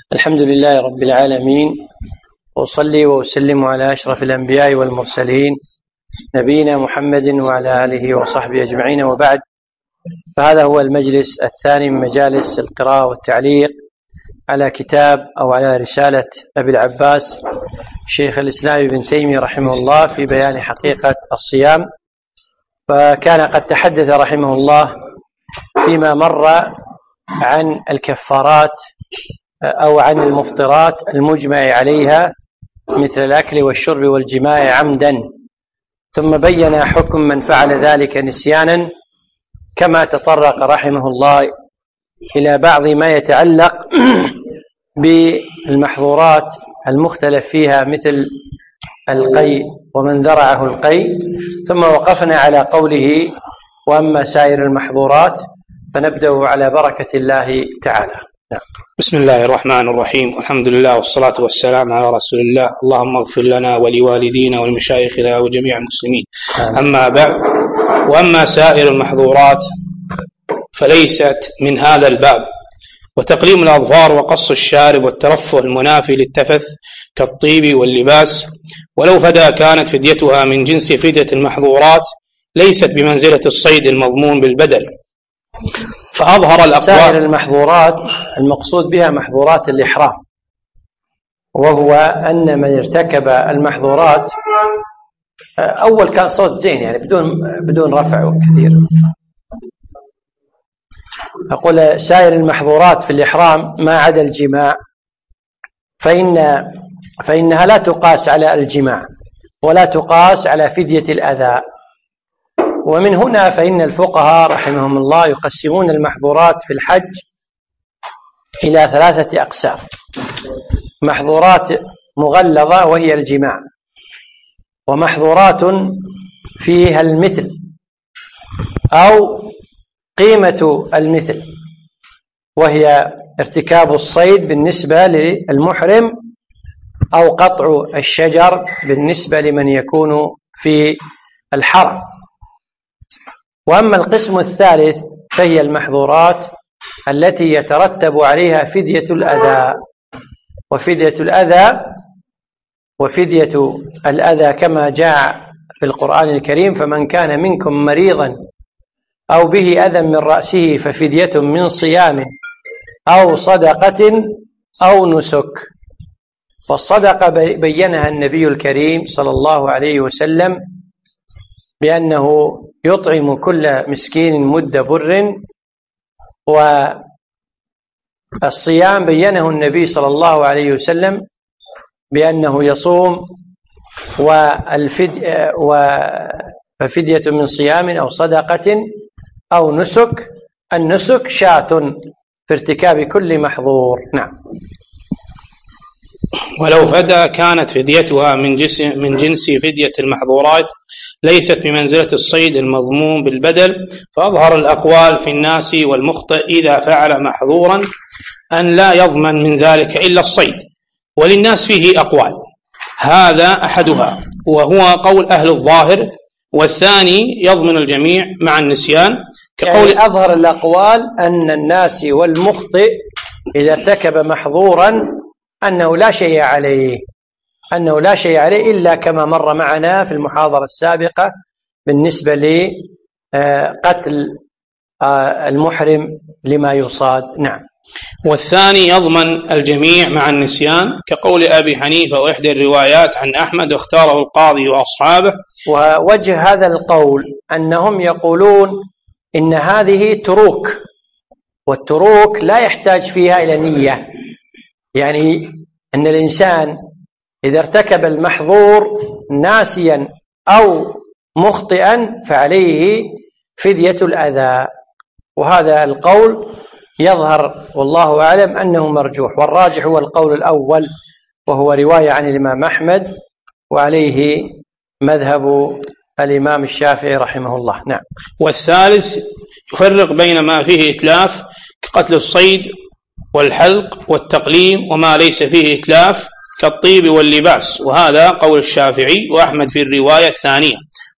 الحمد لله رب العالمين، وأصلي وأسلم على أشرف الأنبياء والمرسلين نبينا محمد وعلى آله وصحبه أجمعين، وبعد. فهذا هو المجلس الثاني من مجالس القراءة والتعليق على كتاب أو على رسالة أبي العباس شيخ الإسلام ابن تيمية رحمه الله في بيان حقيقة الصيام. فكان قد تحدث رحمه الله فيما مر عن الكفارات أو عن المفطرات المجمع عليها مثل الأكل والشرب والجماع عمدا، ثم بين حكم من فعل ذلك نسيانا، كما تطرق رحمه الله إلى بعض ما يتعلق بالمحظورات المختلف فيها مثل القيء ومن ذرعه القيء، ثم وقفنا على قوله وأما سائر المحظورات. فنبدأ على بركة الله تعالى. بسم الله الرحمن الرحيم، والحمد لله والصلاة والسلام على رسول الله. اللهم اغفر لنا ولوالدينا ولمشايخنا وجميع المسلمين. أما بعد، وأما سائر المحظورات فليست من هذا الباب، وتقليم الأظفار وقص الشارب والترفه المنافي للتفث كالطيب واللباس ولو فدى كانت فديتها من جنس فدية المحظورات، ليست بمنزلة الصيد المضمون بالبدل. فأظهر الأقوال سائر المحظورات المقصود بها محظورات الإحرام، وهو أن من ارتكب المحظورات أول كان صوت زين، يعني بدون رفع كثير. أقول سائر المحظورات في الإحرام ما عدا الجماع، فإنها لا تقاس على الجماع ولا تقاس على فدية الأذى. ومن هنا فإن الفقهاء رحمهم الله يقسمون المحظورات في الحج إلى 3 أقسام: محظورات مغلظة وهي الجماع، ومحظورات فيها المثل أو قيمة المثل وهي ارتكاب الصيد بالنسبة للمحرم أو قطع الشجر بالنسبة لمن يكون في الحرم. وأما القسم الثالث فهي المحظورات التي يترتب عليها فدية الأذى. وفدية الأذى كما جاء في القرآن الكريم: فمن كان منكم مريضا أو به أذى من رأسه ففدية من صيام أو صدقة أو نسك. فالصدقة بينها النبي الكريم صلى الله عليه وسلم بأنه يطعم كل مسكين مد بر، والصيام بينه النبي صلى الله عليه وسلم بأنه يصوم ففدية من صيام أو صدقة أو نسك. النسك شاة في ارتكاب كل محظور. نعم. ولو فدى كانت فديتها من جنس فدية المحظورات، ليست بمنزلة الصيد المضمون بالبدل. فأظهر الأقوال في الناس والمخطئ إذا فعل محظورا أن لا يضمن من ذلك إلا الصيد، وللناس فيه أقوال، هذا أحدها وهو قول أهل الظاهر، والثاني يضمن الجميع مع النسيان كقول يعني أظهر الأقوال أن الناس والمخطئ إذا ارتكب محظورا أنه لا شيء عليه إلا كما مر معنا في المحاضرة السابقة بالنسبة لقتل المحرم لما يصاد. نعم. والثاني يضمن الجميع مع النسيان كقول أبي حنيفة وإحدى الروايات عن أحمد واختاره القاضي وأصحابه. ووجه هذا القول أنهم يقولون إن هذه تروك، والتروك لا يحتاج فيها إلى نية، يعني أن الإنسان إذا ارتكب المحظور ناسيا أو مخطئا فعليه فدية الأذى. وهذا القول يظهر والله أعلم أنه مرجوح، والراجح هو القول الأول وهو رواية عن الإمام أحمد، وعليه مذهب الإمام الشافعي رحمه الله. نعم. والثالث يفرق بين ما فيه إتلاف كقتل الصيد والحلق والتقليم وما ليس فيه إتلاف كالطيب واللباس، وهذا قول الشافعي وأحمد في الرواية الثانية.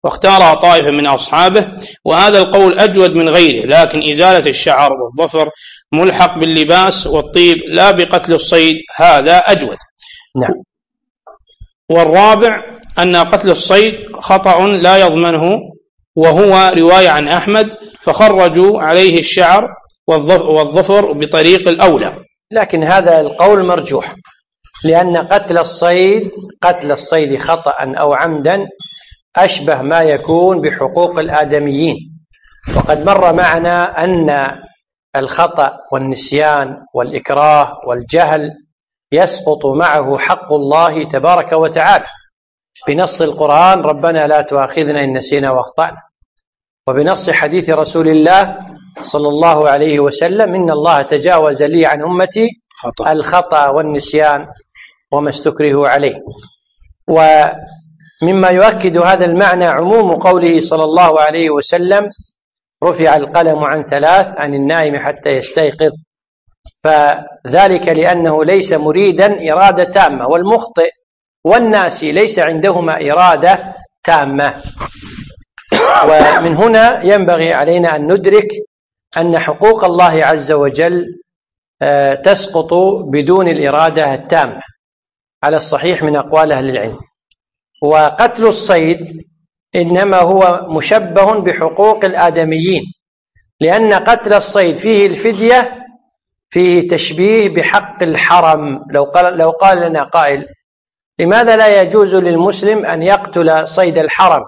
واختارها طائفة من أصحابه، وهذا القول أجود من غيره، لكن إزالة الشعر والظفر ملحق باللباس والطيب لا بقتل الصيد هذا أجود. نعم. والرابع أن قتل الصيد خطأ لا يضمنه، وهو رواية عن أحمد، فخرجوا عليه الشعر والظفر بطريق الأولى. لكن هذا القول مرجوح، لأن قتل الصيد خطأ أو عمدا أشبه ما يكون بحقوق الآدميين، وقد مر معنا أن الخطأ والنسيان والإكراه والجهل يسقط معه حق الله تبارك وتعالى بنص القرآن: ربنا لا تؤاخذنا إن نسينا واخطأنا، وبنص حديث رسول الله صلى الله عليه وسلم: إن الله تجاوز لي عن أمتي الخطأ والنسيان وما استكرهوا عليه. ومما يؤكد هذا المعنى عموم قوله صلى الله عليه وسلم: رفع القلم عن 3، عن النائم حتى يستيقظ، فذلك لأنه ليس مريدا إرادة تامة، والمخطئ والناسي ليس عندهما إرادة تامة. ومن هنا ينبغي علينا أن ندرك أن حقوق الله عز وجل تسقط بدون الإرادة التامة على الصحيح من أقوال أهل العلم. وقتل الصيد إنما هو مشبه بحقوق الآدميين، لأن قتل الصيد فيه الفدية، فيه تشبيه بحق الحرم. لو قال لنا قائل: لماذا لا يجوز للمسلم أن يقتل صيد الحرم؟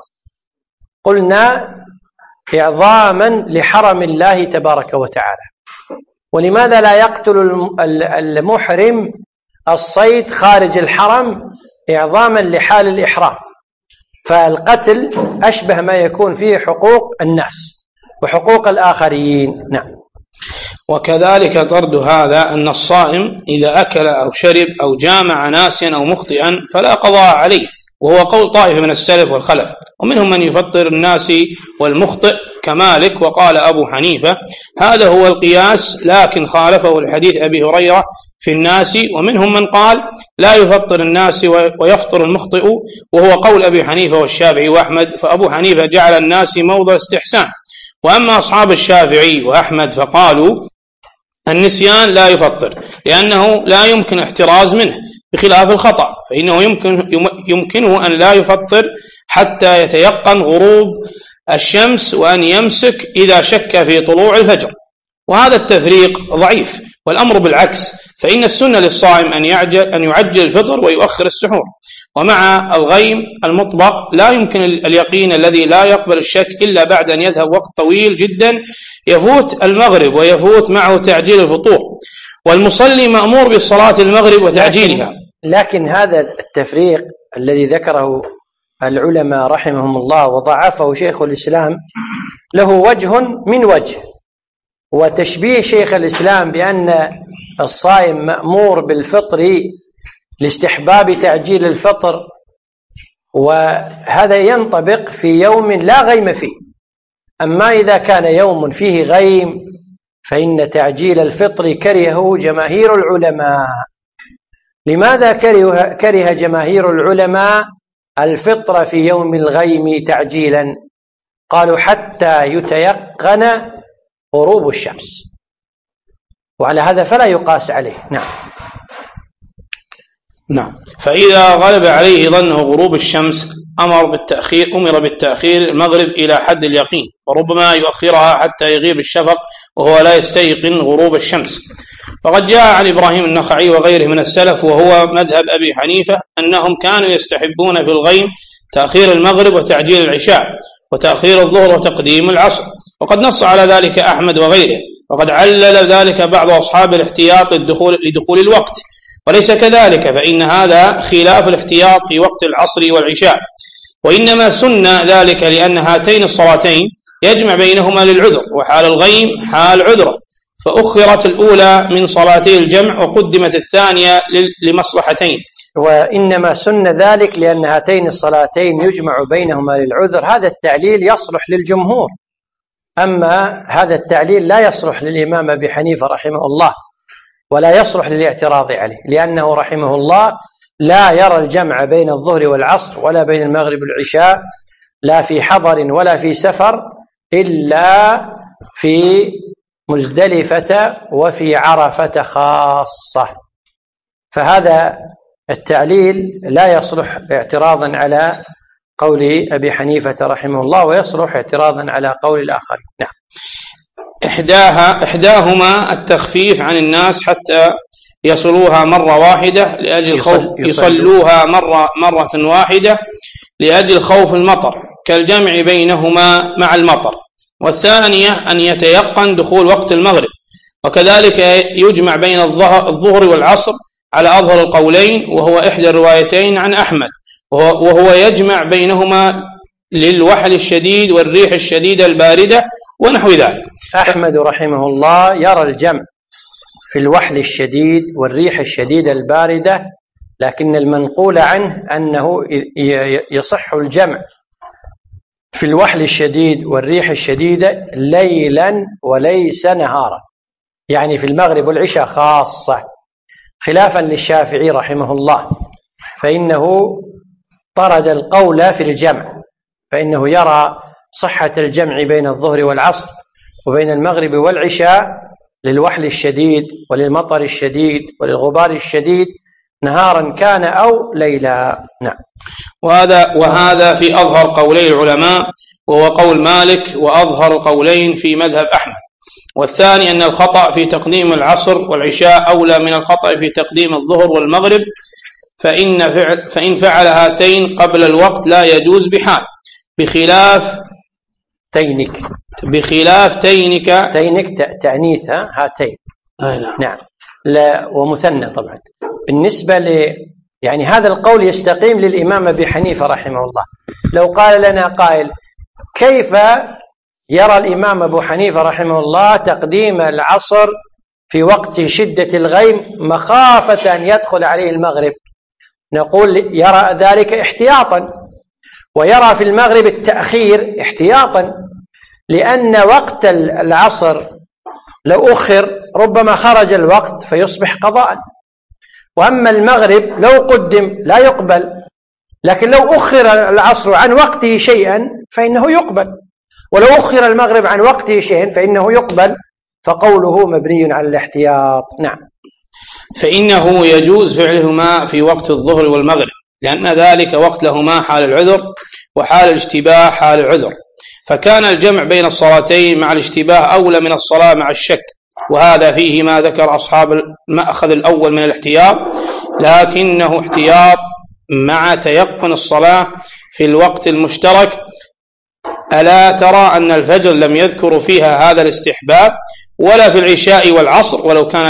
قلنا: إعظاما لحرم الله تبارك وتعالى. ولماذا لا يقتل المحرم الصيد خارج الحرم؟ إعظاما لحال الإحرام. فالقتل أشبه ما يكون فيه حقوق الناس وحقوق الآخرين. نعم. وكذلك طرد هذا أن الصائم إذا أكل أو شرب أو جامع ناسيا أو مخطئا فلا قضاء عليه، وهو قول طائفة من السلف والخلف، ومنهم من يفطر الناسي والمخطئ كمالك، وقال أبو حنيفة هذا هو القياس، لكن خالفه الحديث أبي هريرة في الناسي. ومنهم من قال لا يفطر الناسي ويفطر المخطئ، وهو قول أبي حنيفة والشافعي وأحمد، فأبو حنيفة جعل الناسي موضع استحسان. وأما أصحاب الشافعي وأحمد فقالوا النسيان لا يفطر، لأنه لا يمكن احتراز منه، بخلاف الخطأ فإنه يمكنه أن لا يفطر حتى يتيقن غروب الشمس، وأن يمسك إذا شك في طلوع الفجر. وهذا التفريق ضعيف، والأمر بالعكس، فإن السنة للصائم أن يعجل الفطر ويؤخر السحور. ومع الغيم المطبق لا يمكن اليقين الذي لا يقبل الشك إلا بعد أن يذهب وقت طويل جدا يفوت المغرب ويفوت معه تعجيل الفطور، والمصلي مأمور بصلاة المغرب وتعجيلها. لكن هذا التفريق الذي ذكره العلماء رحمهم الله وضعفه شيخ الإسلام له وجه من وجه، وتشبيه شيخ الإسلام بأن الصائم مأمور بالفطر لاستحباب تعجيل الفطر، وهذا ينطبق في يوم لا غيم فيه. أما إذا كان يوم فيه غيم فإن تعجيل الفطر كرهه جماهير العلماء. لماذا كره جماهير العلماء الفطر في يوم الغيم تعجيلا؟ قالوا حتى يتيقن غروب الشمس، وعلى هذا فلا يقاس عليه. نعم. فإذا غلب عليه ظنه غروب الشمس أمر بالتأخير المغرب إلى حد اليقين، وربما يؤخرها حتى يغيب الشفق وهو لا يستيقن غروب الشمس. فقد جاء عن إبراهيم النخعي وغيره من السلف، وهو مذهب أبي حنيفة، أنهم كانوا يستحبون في الغيم تأخير المغرب وتعجيل العشاء، وتأخير الظهر وتقديم العصر، وقد نص على ذلك أحمد وغيره. وقد علل ذلك بعض أصحاب الاحتياط لدخول الوقت، وليس كذلك، فإن هذا خلاف الاحتياط في وقت العصر والعشاء، وإنما سن ذلك لأن هاتين الصلاتين يجمع بينهما للعذر، وحال الغيم حال عذره، فأخرت الأولى من صلاتي الجمع وقدمت الثانية لمصلحتين. وإنما سن ذلك لأن هاتين الصلاتين يجمع بينهما للعذر، هذا التعليل يصلح للجمهور، أما هذا التعليل لا يصلح للإمام أبي حنيفة رحمه الله، ولا يصلح للاعتراض عليه، لأنه رحمه الله لا يرى الجمع بين الظهر والعصر ولا بين المغرب والعشاء لا في حضر ولا في سفر إلا في مزدلفة وفي عرفة خاصة. فهذا التعليل لا يصلح اعتراضا على قول أبي حنيفة رحمه الله، ويصلح اعتراضا على قول الآخر. نعم. إحداهما التخفيف عن الناس حتى يصلوها مرة واحدة لأجل خوف، يصلوها مرة واحدة لأجل خوف المطر كالجمع بينهما مع المطر. والثانية أن يتيقن دخول وقت المغرب، وكذلك يجمع بين الظهر والعصر على أظهر القولين، وهو إحدى الروايتين عن أحمد، وهو يجمع بينهما للوحل الشديد والريح الشديدة الباردة ونحو ذلك. أحمد رحمه الله يرى الجمع في الوحل الشديد والريح الشديدة الباردة، لكن المنقول عنه أنه يصح الجمع في الوحل الشديد والريح الشديدة ليلا وليس نهارا، يعني في المغرب والعشاء خاصة، خلافا للشافعي رحمه الله، فإنه طرد القول في الجمع، فإنه يرى صحة الجمع بين الظهر والعصر وبين المغرب والعشاء للوحل الشديد وللمطر الشديد وللغبار الشديد نهارا كان أو ليلا. نعم. وهذا في أظهر قولي العلماء، وهو قول مالك وأظهر قولين في مذهب أحمد. والثاني أن الخطأ في تقديم العصر والعشاء أولى من الخطأ في تقديم الظهر والمغرب، فإن فعل هاتين قبل الوقت لا يجوز بحال، بخلاف تينك تأنيثها هاتين. نعم. لا ومثنى طبعا. بالنسبة يعني هذا القول يستقيم للإمام أبي حنيفة رحمه الله. لو قال لنا قائل كيف يرى الإمام أبو حنيفة رحمه الله تقديم العصر في وقت شدة الغيم مخافة أن يدخل عليه المغرب، نقول يرى ذلك احتياطا، ويرى في المغرب التأخير احتياطا، لأن وقت العصر لو أخر ربما خرج الوقت فيصبح قضاء، وأما المغرب لو قدم لا يقبل، لكن لو أخر العصر عن وقته شيئا فإنه يقبل، ولو أخر المغرب عن وقته شيئا فإنه يقبل، فقوله مبني على الاحتياط. نعم. فإنه يجوز فعلهما في وقت الظهر والمغرب، لأن ذلك وقت لهما حال العذر، وحال الاشتباه حال العذر، فكان الجمع بين الصلاتين مع الاشتباه أولى من الصلاة مع الشك، وهذا فيه ما ذكر أصحاب المأخذ الأول من الاحتياط، لكنه احتياط مع تيقن الصلاة في الوقت المشترك. ألا ترى أن الفجر لم يذكر فيها هذا الاستحباب، ولا في العشاء والعصر،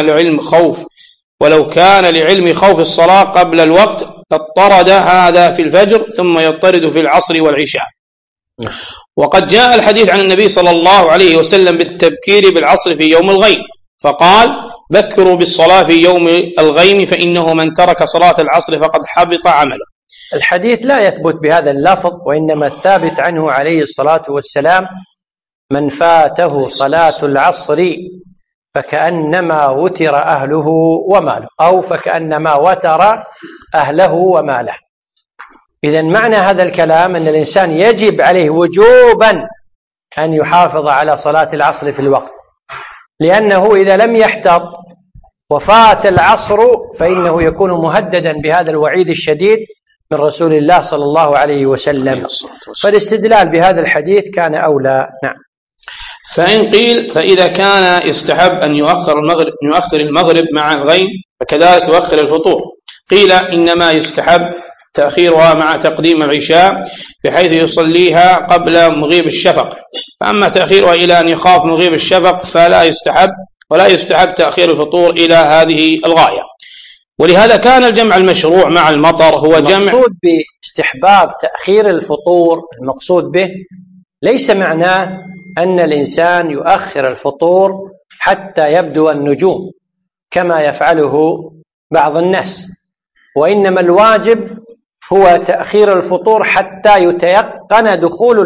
ولو كان لعلم خوف الصلاة قبل الوقت اضطرد هذا في الفجر ثم يضطرد في العصر والعشاء. وقد جاء الحديث عن النبي صلى الله عليه وسلم بالتبكير بالعصر في يوم الغيم، فقال بكروا بالصلاة في يوم الغيم فإنه من ترك صلاة العصر فقد حبط عمله. الحديث لا يثبت بهذا اللفظ، وإنما الثابت عنه عليه الصلاة والسلام من فاته صلاة العصر فكأنما وتر أهله وماله، أو فكأنما وتر أهله وماله. إذن معنى هذا الكلام أن الإنسان يجب عليه وجوبا أن يحافظ على صلاة العصر في الوقت، لأنه إذا لم يحتط وفات العصر فإنه يكون مهددا بهذا الوعيد الشديد من رسول الله صلى الله عليه وسلم، فالاستدلال بهذا الحديث كان أولى. نعم. فإن قيل فإذا كان يستحب أن يؤخر المغرب مع الغيم فكذلك يؤخر الفطور، قيل إنما يستحب تأخيرها مع تقديم العشاء بحيث يصليها قبل مغيب الشفق، فأما تأخيرها إلى أن يخاف مغيب الشفق فلا يستحب، ولا يستحب تأخير الفطور إلى هذه الغاية. ولهذا كان الجمع المشروع مع المطر هو جمع. المقصود باستحباب تأخير الفطور، المقصود به ليس معناه أن الإنسان يؤخر الفطور حتى يبدو النجوم كما يفعله بعض الناس، وإنما الواجب هو تأخير الفطور حتى يتيقن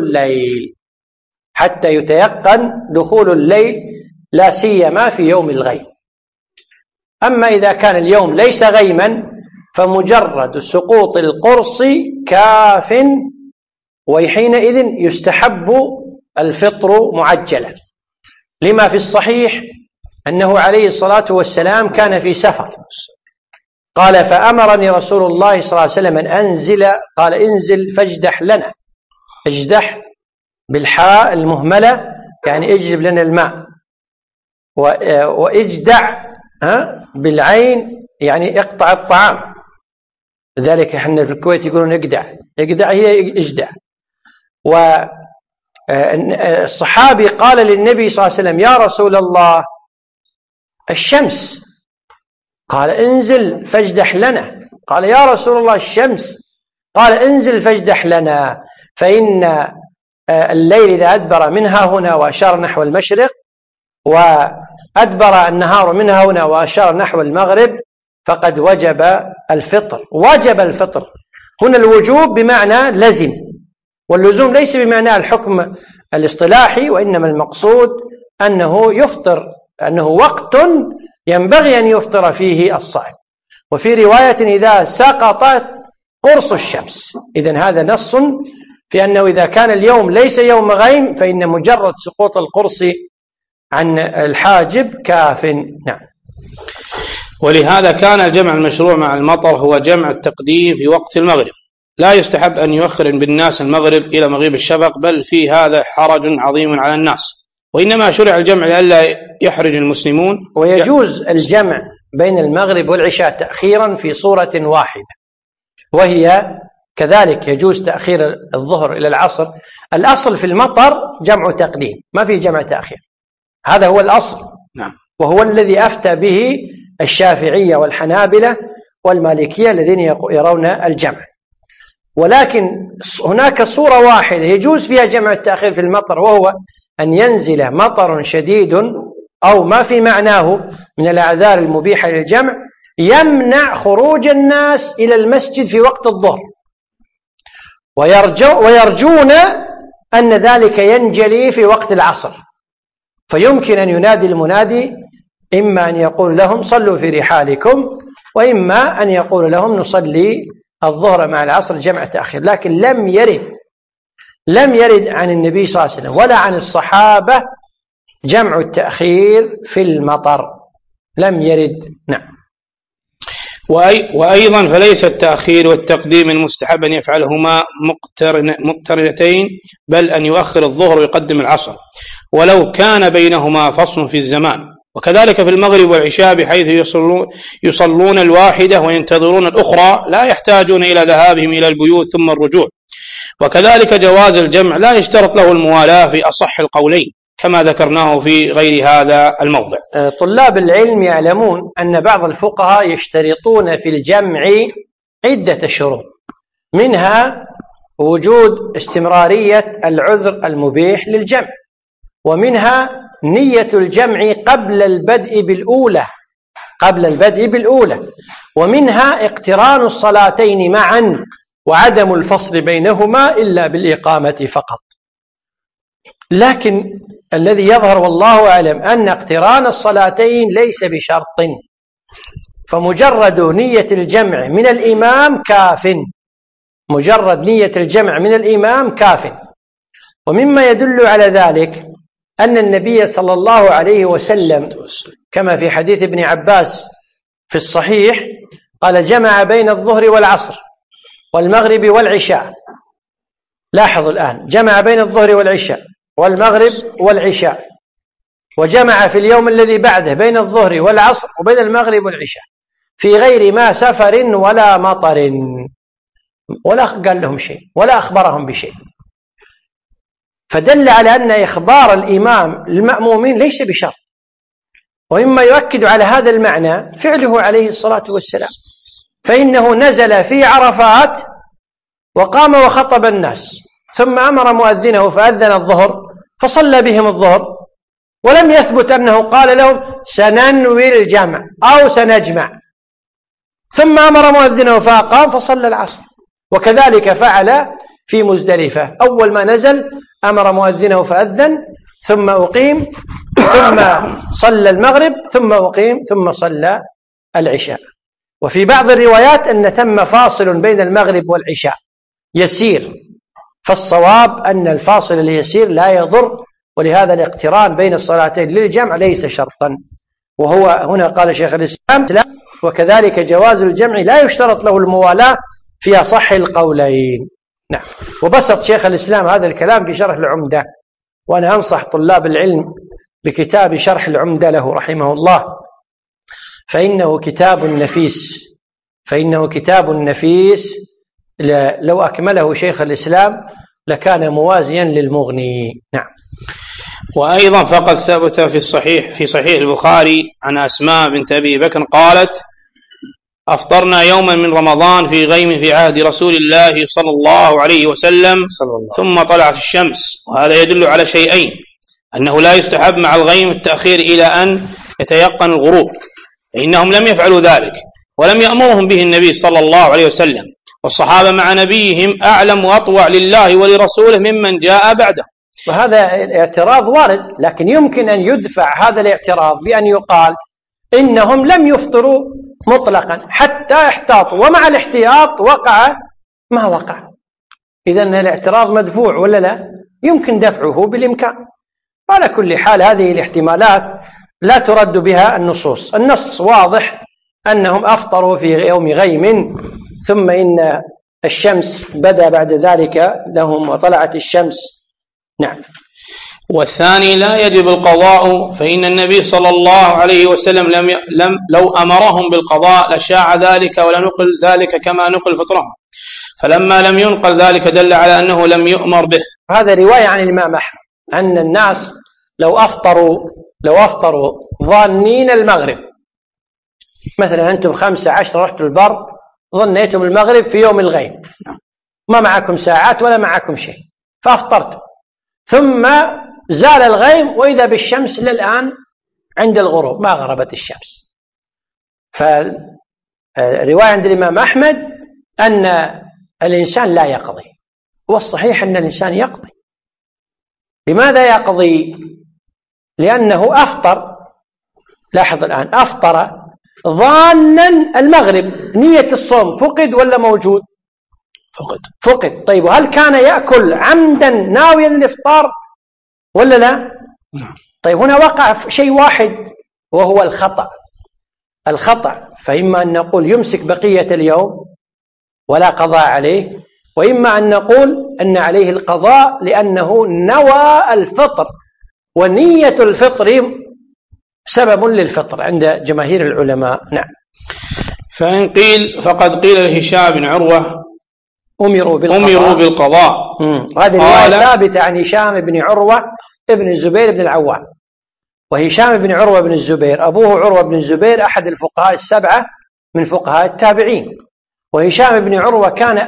دخول الليل، لا سيما في يوم الغيم. أما إذا كان اليوم ليس غيما فمجرد سقوط القرص كاف وحينئذ يستحب الفطر معجلا، لما في الصحيح أنه عليه الصلاة والسلام كان في سفر، قال فأمرني رسول الله صلى الله عليه وسلم أن أنزل، قال انزل فاجدح لنا، اجدح بالحاء المهملة يعني اجلب لنا الماء، واجدع بالعين يعني اقطع الطعام، لذلك احنا في الكويت يقولون اقدع، اقدع هي اجدع. والصحابي قال للنبي صلى الله عليه وسلم يا رسول الله الشمس، قال انزل فاجدح لنا، قال يا رسول الله الشمس، قال انزل فاجدح لنا، فإن الليل إذا أدبر منها هنا وأشار نحو المشرق، وأدبر النهار منها هنا وأشار نحو المغرب، فقد وجب الفطر. وجب الفطر هنا الوجوب بمعنى لزم، واللزوم ليس بمعنى الحكم الاصطلاحي، وإنما المقصود أنه يفطر، أنه وقت ينبغي أن يفطر فيه الصائم. وفي رواية إذا سقطت قرص الشمس، إذن هذا نص في أنه إذا كان اليوم ليس يوم غيم فإن مجرد سقوط القرص عن الحاجب كاف. نعم. ولهذا كان الجمع المشروع مع المطر هو جمع التقديم في وقت المغرب، لا يستحب أن يؤخر بالناس المغرب إلى مغيب الشفق، بل في هذا حرج عظيم على الناس، وإنما شرع الجمع لئلا يحرج المسلمون. ويجوز الجمع بين المغرب والعشاء تأخيرا في صورة واحدة، وهي كذلك يجوز تأخير الظهر إلى العصر. الأصل في المطر جمع تقديم، ما في جمع تأخير، هذا هو الأصل. نعم. وهو الذي أفتى به الشافعية والحنابلة والمالكية الذين يرون الجمع. ولكن هناك صورة واحدة يجوز فيها جمع التأخير في المطر، وهو أن ينزل مطر شديد أو ما في معناه من الأعذار المبيحة للجمع يمنع خروج الناس إلى المسجد في وقت الظهر، ويرجون أن ذلك ينجلي في وقت العصر، فيمكن أن ينادي المنادي إما أن يقول لهم صلوا في رحالكم، وإما أن يقول لهم نصلي الظهر مع العصر جمع تأخير. لكن لم يرد عن النبي صلى الله عليه وسلم ولا عن الصحابة جمع التأخير في المطر، لم يرد. نعم. وأيضا فليس التأخير والتقديم المستحب أن يفعلهما مقترنتين، بل أن يؤخر الظهر ويقدم العصر ولو كان بينهما فصل في الزمان، وكذلك في المغرب والعشاء بحيث يصلون الواحدة وينتظرون الأخرى، لا يحتاجون إلى ذهابهم إلى البيوت ثم الرجوع. وكذلك جواز الجمع لا يشترط له الموالاة في أصح القولين كما ذكرناه في غير هذا الموضع. طلاب العلم يعلمون أن بعض الفقهاء يشترطون في الجمع عدة شروط، منها وجود استمرارية العذر المبيح للجمع، ومنها نية الجمع قبل البدء بالأولى، ومنها اقتران الصلاتين معا وعدم الفصل بينهما إلا بالإقامة فقط. لكن الذي يظهر والله أعلم أن اقتران الصلاتين ليس بشرط، فمجرد نية الجمع من الإمام كاف، مجرد نية الجمع من الإمام كاف. ومما يدل على ذلك أن النبي صلى الله عليه وسلم كما في حديث ابن عباس في الصحيح قال جمع بين الظهر والعصر والمغرب والعشاء. لاحظوا الآن، جمع بين الظهر والعشاء والمغرب والعشاء، وجمع في اليوم الذي بعده بين الظهر والعصر وبين المغرب والعشاء في غير ما سفر ولا مطر، ولا قال لهم شيء ولا أخبرهم بشيء، فدل على أن إخبار الإمام للمأمومين ليس بشرط. ومما يؤكد على هذا المعنى فعله عليه الصلاة والسلام، فإنه نزل في عرفات وقام وخطب الناس، ثم أمر مؤذنه فأذن الظهر فصلى بهم الظهر، ولم يثبت أنه قال لهم سننوي الجمع أو سنجمع، ثم أمر مؤذنه فأقام فصلى العصر. وكذلك فعل في مزدلفة، أول ما نزل أمر مؤذنه فأذن ثم أقيم ثم صلى المغرب ثم أقيم ثم صلى العشاء. وفي بعض الروايات أن ثم فاصل بين المغرب والعشاء يسير، فالصواب أن الفاصل اليسير لا يضر، ولهذا الاقتران بين الصلاتين للجمع ليس شرطا. وهو هنا قال شيخ الإسلام وكذلك جواز الجمع لا يشترط له الموالاة في أصح القولين. نعم. وبسط شيخ الإسلام هذا الكلام في شرح العمدة، وأنا أنصح طلاب العلم بكتاب شرح العمدة له رحمه الله، فإنه كتاب نفيس لو أكمله شيخ الإسلام لكان موازيا للمغني. نعم. وأيضا فقد ثبت في صحيح البخاري عن أسماء بنت أبي بكر قالت: أفطرنا يوما من رمضان في غيم في عهد رسول الله صلى الله عليه وسلم ثم طلعت الشمس. وهذا يدل على شيئين: أنه لا يستحب مع الغيم التأخير إلى أن يتيقن الغروب، فإنهم لم يفعلوا ذلك ولم يأمرهم به النبي صلى الله عليه وسلم، والصحابة مع نبيهم أعلم وأطوع لله ولرسوله ممن جاء بعده. وهذا الاعتراض وارد، لكن يمكن أن يدفع هذا الاعتراض بأن يقال إنهم لم يفطروا مطلقا حتى احتاطوا، ومع الاحتياط وقع ما وقع. إذن الاعتراض مدفوع ولا لا؟ يمكن دفعه بالإمكان. وعلى كل حال هذه الاحتمالات لا ترد بها النصوص. النص واضح أنهم أفطروا في يوم غيم، ثم إن الشمس بدا بعد ذلك لهم وطلعت الشمس. نعم. والثاني لا يجب القضاء، فإن النبي صلى الله عليه وسلم لو أمرهم بالقضاء لشاع ذلك ولا نقل ذلك كما نقل فطرهم، فلما لم ينقل ذلك دل على أنه لم يؤمر به. هذا رواية عن الإمام أحمد أن الناس لو أفطروا ظانين المغرب، مثلا أنتم 15 رحتوا البر ظنيتم المغرب في يوم الغيم، ما معكم ساعات ولا معكم شيء، فأفطرتم، ثم زال الغيم وإذا بالشمس للآن عند الغروب ما غربت الشمس. فالرواية عند الإمام أحمد أن الإنسان لا يقضي، والصحيح أن الإنسان يقضي. لماذا يقضي؟ لأنه أفطر، لاحظ الآن، أفطر ظانا المغرب، نية الصوم فقد ولا موجود؟ فقد. طيب، وهل كان يأكل عمدا ناويا الإفطار ولا لا؟ طيب، هنا وقع شيء واحد وهو الخطأ. فإما أن نقول يمسك بقية اليوم ولا قضاء عليه، وإما أن نقول أن عليه القضاء لأنه نوى الفطر، ونية الفطر سبب للفطر عند جماهير العلماء. نعم. فإن قيل فقد قيل لهشام بن عروة أمروا بالقضاء. هذه الرواية ثابتة عن هشام بن عروة ابن الزبير بن العوام. وهشام بن عروة بن الزبير أبوه عروة بن الزبير أحد الفقهاء السبعة من فقهاء التابعين، وهشام بن عروة كان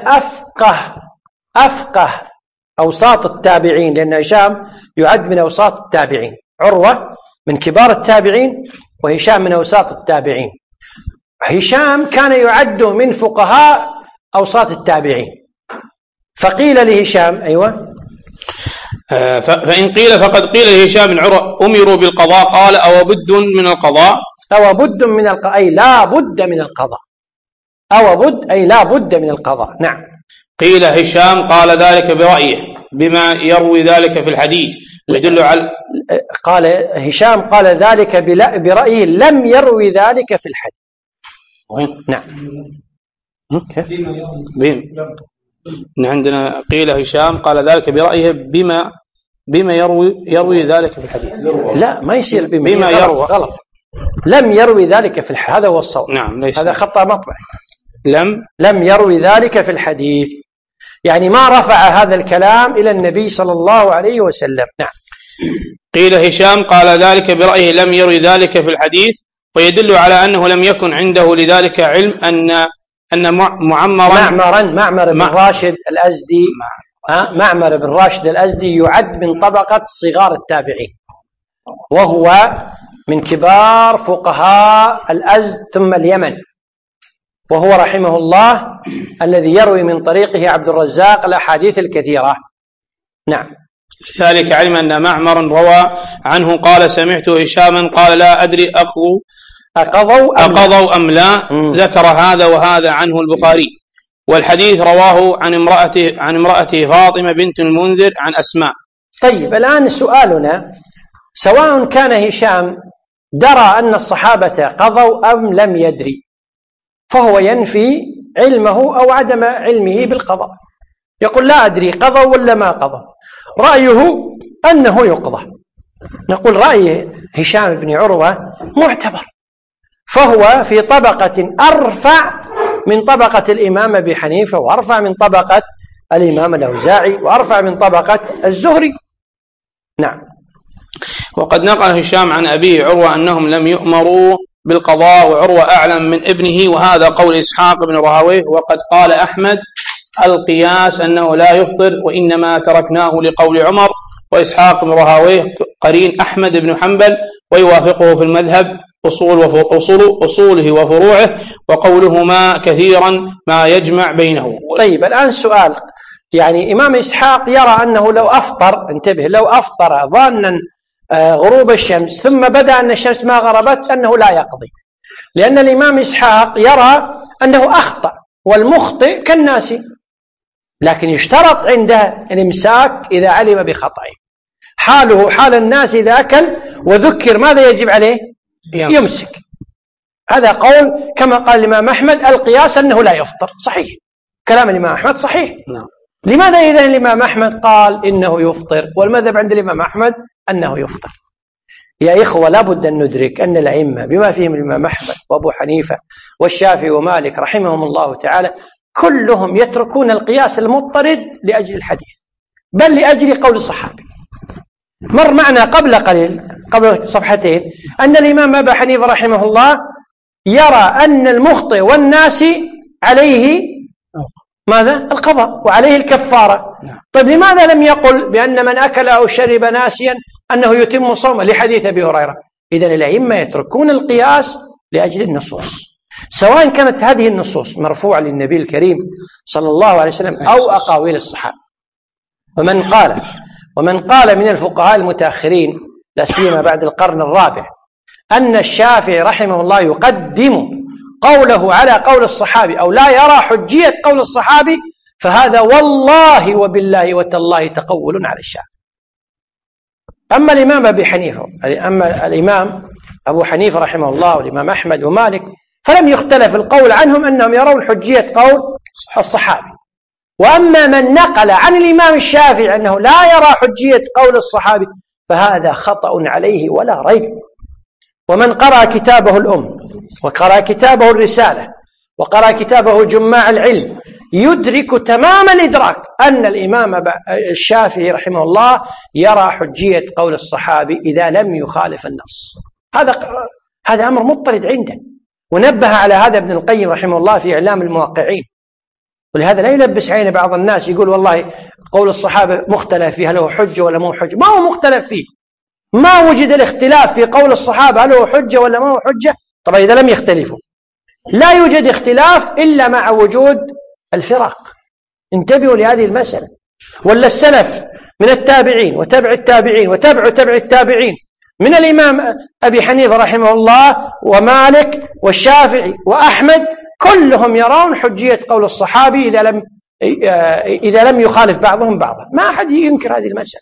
أفقه أوساط التابعين، لأن هشام يعد من أوساط التابعين، عروة من كبار التابعين وهشام من أوساط التابعين. هشام كان يعد من فقهاء أوساط التابعين، فقيل لهشام أيوة. فإن قيل فقد قيل لهشام بن عروة أمروا بالقضاء، قال أو بد من القضاء، أي لا بد من القضاء، أي لا بد من القضاء. نعم. قيل هشام قال ذلك برأيه بما يروي ذلك في الحديث، ويدل على قال هشام قال ذلك برأيه لم يروي ذلك في الحديث. نعم. عندنا قيل هشام قال ذلك برأيه بما يروي ذلك في الحديث. لا، ما يصير بما يروي، غلط. لم يروي ذلك في الحديث، هذا هو الصواب. نعم، ليس هذا خطأ مطبع. لم يروي ذلك في الحديث، يعني ما رفع هذا الكلام إلى النبي صلى الله عليه وسلم. نعم. قيل هشام قال ذلك برأيه لم يروي ذلك في الحديث، ويدل على أنه لم يكن عنده لذلك علم أن معمر بن راشد الأزدي معمر بن راشد الأزدي يعد من طبقة صغار التابعين، وهو من كبار فقهاء الأزد ثم اليمن، وهو رحمه الله الذي يروي من طريقه عبد الرزاق الأحاديث الكثيرة. نعم. لذلك علم أن معمر روى عنه قال سمعت هشاما قال لا أدري أقضوا أم لا. ذكر هذا وهذا عنه البخاري. والحديث رواه عن امرأته فاطمة بنت المنذر عن أسماء. طيب الآن سؤالنا، سواء كان هشام درى أن الصحابة قضوا أم لم يدري، فهو ينفي علمه أو عدم علمه بالقضاء، يقول لا أدري قضوا ولا ما قضوا، رأيه أنه يقضى. نقول رأي هشام بن عروة معتبر، فهو في طبقة أرفع من طبقة الإمام أبي حنيفة، وأرفع من طبقة الإمام الأوزاعي، وأرفع من طبقة الزهري. نعم. وقد نقل هشام عن أبيه عروة أنهم لم يؤمروا بالقضاء، وعروة أعلم من ابنه، وهذا قول إسحاق بن راهويه. وقد قال أحمد القياس أنه لا يفطر، وإنما تركناه لقول عمر. وإسحاق بن راهويه قرين أحمد بن حنبل، ويوافقه في المذهب أصوله وفروعه، وقولهما كثيرا ما يجمع بينه. طيب الآن سؤال، يعني إمام إسحاق يرى أنه لو أفطر، انتبه، لو أفطر ظانا غروب الشمس ثم بدأ أن الشمس ما غربت أنه لا يقضي، لأن الإمام إسحاق يرى أنه أخطأ، والمخطئ كالناسي، لكن يشترط عنده الإمساك إذا علم بخطئه. حاله حال الناس إذا أكل وذكر ماذا يجب عليه؟ يمسك. هذا قول كما قال الإمام أحمد القياس أنه لا يفطر، صحيح، كلام الإمام أحمد صحيح. لماذا إذن الإمام أحمد قال إنه يفطر، والمذهب عند الإمام أحمد أنه يفطر؟ يا إخوة لابد أن ندرك أن الأئمة بما فيهم الإمام أحمد وأبو حنيفة والشافعي ومالك رحمهم الله تعالى كلهم يتركون القياس المضطرد لأجل الحديث، بل لأجل قول الصحابي. مر معنا قبل قليل، قبل صفحتين، أن الإمام أبو حنيفة رحمه الله يرى أن المخطئ والناسي عليه ماذا؟ القضاء، وعليه الكفارة. طيب لماذا لم يقل بأن من أكل أو شرب ناسيا أنه يتم صومه لحديث أبي هريرة؟ إذن الأئمة يتركون القياس لأجل النصوص، سواء كانت هذه النصوص مرفوعة للنبي الكريم صلى الله عليه وسلم أو أقاويل الصحابة. ومن قال من الفقهاء المتأخرين لا سيما بعد القرن الرابع أن الشافعي رحمه الله يقدم قوله على قول الصحابي أو لا يرى حجية قول الصحابي، فهذا والله وبالله وتالله تقول على الشافعي. أما الإمام أبي حنيفة، أما الإمام أبو حنيفة رحمه الله والإمام أحمد ومالك فلم يختلف القول عنهم أنهم يرون حجية قول الصحابي. وأما من نقل عن الإمام الشافعي أنه لا يرى حجية قول الصحابي فهذا خطأ عليه ولا ريب. ومن قرأ كتابه الأم، وقرأ كتابه الرسالة، وقرأ كتابه جماع العلم، يدرك تمام الإدراك أن الإمام الشافعي رحمه الله يرى حجية قول الصحابي إذا لم يخالف النص. هذا أمر مضطرد عنده، ونبه على هذا ابن القيم رحمه الله في إعلام الموقعين. ولهذا لا يلبس عين بعض الناس يقول والله قول الصحابة مختلف فيه، هل هو حجة ولا مو حجة؟ ما هو مختلف فيه، ما وجد الاختلاف في قول الصحابة هل هو حجة ولا ما هو حجة. طبعا إذا لم يختلفوا لا يوجد اختلاف إلا مع وجود الفرق. انتبهوا لهذه المسألة. ولا السلف من التابعين وتبع التابعين وتبع تبع التابعين من الإمام أبي حنيفة رحمه الله ومالك والشافعي وأحمد كلهم يرون حجية قول الصحابي إذا لم يخالف بعضهم بعضا. ما أحد ينكر هذه المسألة.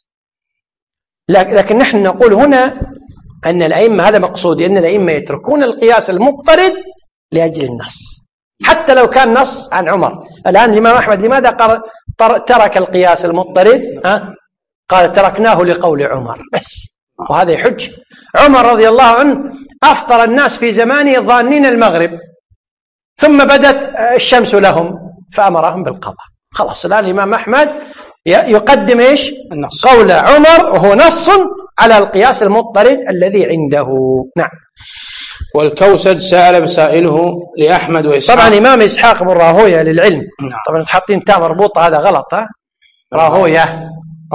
لكن نحن نقول هنا أن الأئمة، هذا مقصودي، أن الأئمة يتركون القياس المضطرد لأجل النص، حتى لو كان نص عن عمر. الآن الإمام أحمد لماذا ترك القياس المضطرد؟ قال تركناه لقول عمر بس، وهذا يحج. عمر رضي الله عنه أفطر الناس في زمانه ظانين المغرب، ثم بدت الشمس لهم فأمرهم بالقضاء. خلاص الآن الإمام أحمد يقدم إيش؟ النص. قول عمر، وهو نص على القياس المضطرد الذي عنده. نعم. والكوسج سأل سائله لأحمد وإسحاق. طبعا الإمام إسحاق بن راهويه للعلم. نعم. طبعا تحطين تاء مربوطة، هذا غلط. راهويه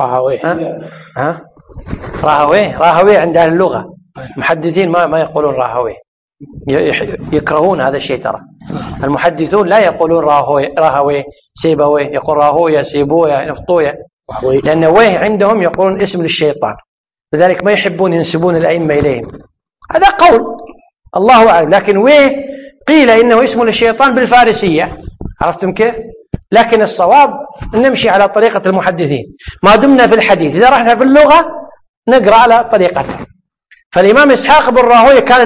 راهويه عند أهل اللغة. المحدثين ما يقولون راهويه، يكرهون هذا الشيء. ترى المحدثون لا يقولون راهويه سيبويه، يقول راهويه سيبويه نفطويه، لأن ويه عندهم يقولون اسم للشيطان، لذلك ما يحبون ينسبون الأئمة إليهم. هذا قول الله أعلم. لكن ويه قيل إنه اسم للشيطان بالفارسية، عرفتم كيف؟ لكن الصواب أن نمشي على طريقة المحدثين ما دمنا في الحديث. إذا رحنا في اللغة نقرأ على طريقته. فالإمام إسحاق بن راهويه كان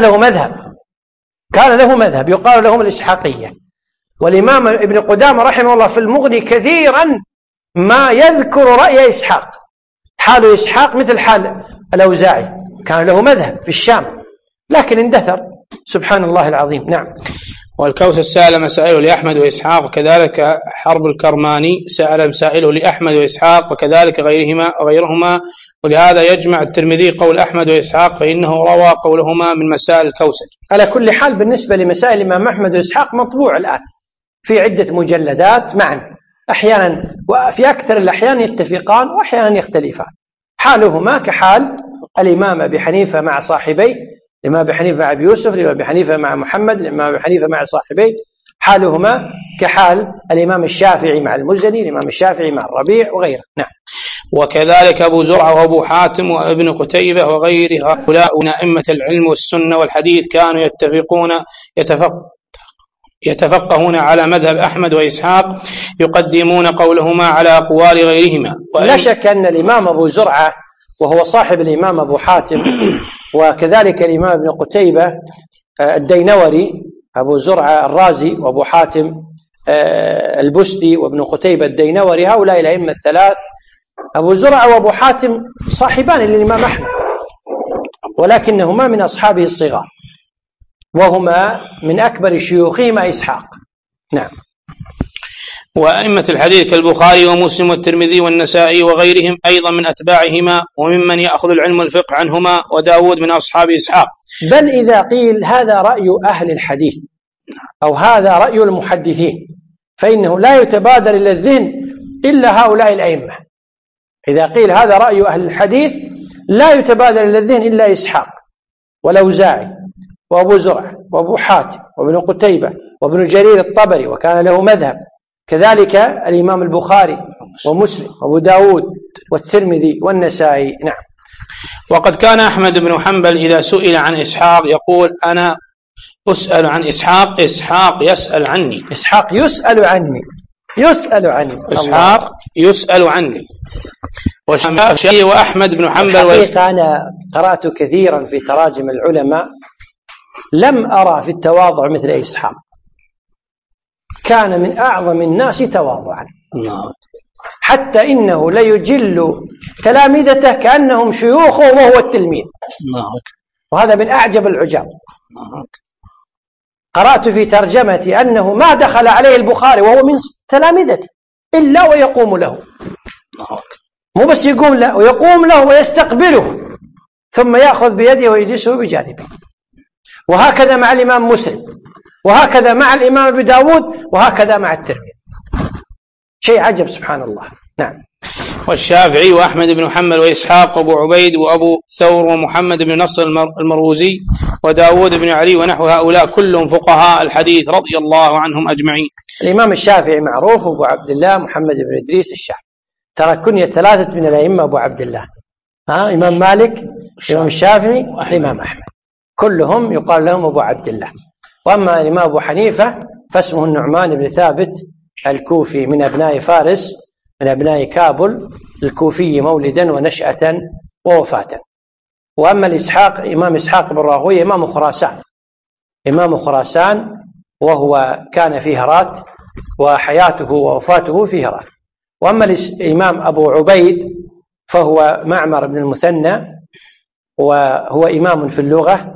له مذهب يقال له الإسحاقية. والإمام ابن قدامة رحمه الله في المغني كثيرا ما يذكر رأي إسحاق. حال إسحاق مثل حال الأوزاعي، كان له مذهب في الشام لكن اندثر، سبحان الله العظيم. نعم. والكوث سأل مسائله لأحمد وإسحاق، وكذلك حرب الكرماني سأل مسائله لأحمد وإسحاق، وكذلك غيرهما. ولهذا يجمع الترمذي قول أحمد وإسحاق فإنه روى قولهما من مسائل الكوثر. على كل حال بالنسبة لمسائل الإمام أحمد وإسحاق مطبوع الآن في عدة مجلدات معا، أحيانا وفي أكثر الأحيان يتفقان وأحيانا يختلفان. حالهما كحال الإمام أبي حنيفة مع صاحبيه، الإمام أبي حنيفة مع أبي يوسف، الإمام أبي حنيفة مع محمد، الإمام أبي حنيفة مع صاحبيه. حالهما كحال الإمام الشافعي مع المزني، الإمام الشافعي مع الربيع وغيره. نعم. وكذلك أبو زرعة وأبو حاتم وابن قتيبة وغير هؤلاء من أئمة العلم والسنة والحديث كانوا يتفقهون على مذهب أحمد وإسحاق، يقدمون قولهما على أقوال غيرهما. لا شك أن الإمام أبو زرعة وهو صاحب الإمام أبو حاتم، وكذلك الإمام ابن قتيبة الدينوري، أبو زرعة الرازي وأبو حاتم البستي وابن قتيبة الدينوري، هؤلاء الأئمة الثلاث. أبو زرعة وأبو حاتم صاحبان للإمام أحمد ولكنهما من أصحابه الصغار، وهما من أكبر شيوخهما إسحاق. نعم. وأئمة الحديث كالبخاري ومسلم والترمذي والنسائي وغيرهم أيضا من أتباعهما وممن يأخذ العلم والفقه عنهما، وداود من أصحاب إسحاق. بل إذا قيل هذا رأي أهل الحديث أو هذا رأي المحدثين فإنه لا يتبادر إلى الذهن إلا هؤلاء الأئمة. إذا قيل هذا رأي أهل الحديث لا يتبادر إلى الذهن إلا إسحاق والأوزاعي وأبو زرع وأبو حاتم وابن قتيبة وابن جرير الطبري وكان له مذهب، كذلك الإمام البخاري ومسلم وأبو داود والترمذي والنسائي. نعم. وقد كان أحمد بن حنبل إذا سئل عن إسحاق يقول أنا أسأل عن إسحاق، إسحاق يسأل عني. إسحاق يسأل عني، إسحاق يسأل عني. وأحمد بن حنبل الحقيقة أنا قرأت كثيرا في تراجم العلماء لم أرى في التواضع مثل إسحاق، كان من أعظم الناس تواضعا، حتى إنه ليجل تلامذته كأنهم شيوخه وهو التلميذ، وهذا من أعجب العجاب. قرأت في ترجمة أنه ما دخل عليه البخاري وهو من تلامذته إلا ويقوم له، مو بس يقوم له، ويقوم له ويستقبله ثم يأخذ بيده ويجلسه بجانبه. وهكذا مع الإمام مسلم، وهكذا مع الإمام أبي داود، وهكذا مع الترمذي. شيء عجب سبحان الله. نعم. والشافعي وأحمد بن حنبل وإسحاق وأبو عبيد وأبو ثور ومحمد بن نصر المروزي وداود بن علي ونحو هؤلاء كلهم فقهاء الحديث رضي الله عنهم أجمعين. الإمام الشافعي معروف أبو عبد الله محمد بن إدريس الشافعي، ترى كنية ثلاثة من الأئمة أبو عبد الله، إمام مالك، الإمام الشافعي، الإمام أحمد، كلهم يقال لهم أبو عبد الله. وأما الإمام أبو حنيفة فاسمه النعمان بن ثابت الكوفي من أبناء فارس، من أبناء كابل، الكوفي مولدا ونشأة ووفاة. وأما الإسحاق، إمام إسحاق بن راهويه إمام خراسان، وهو كان في هرات وحياته ووفاته في هرات. وأما الإمام أبو عبيد فهو معمر بن المثنى، وهو إمام في اللغة،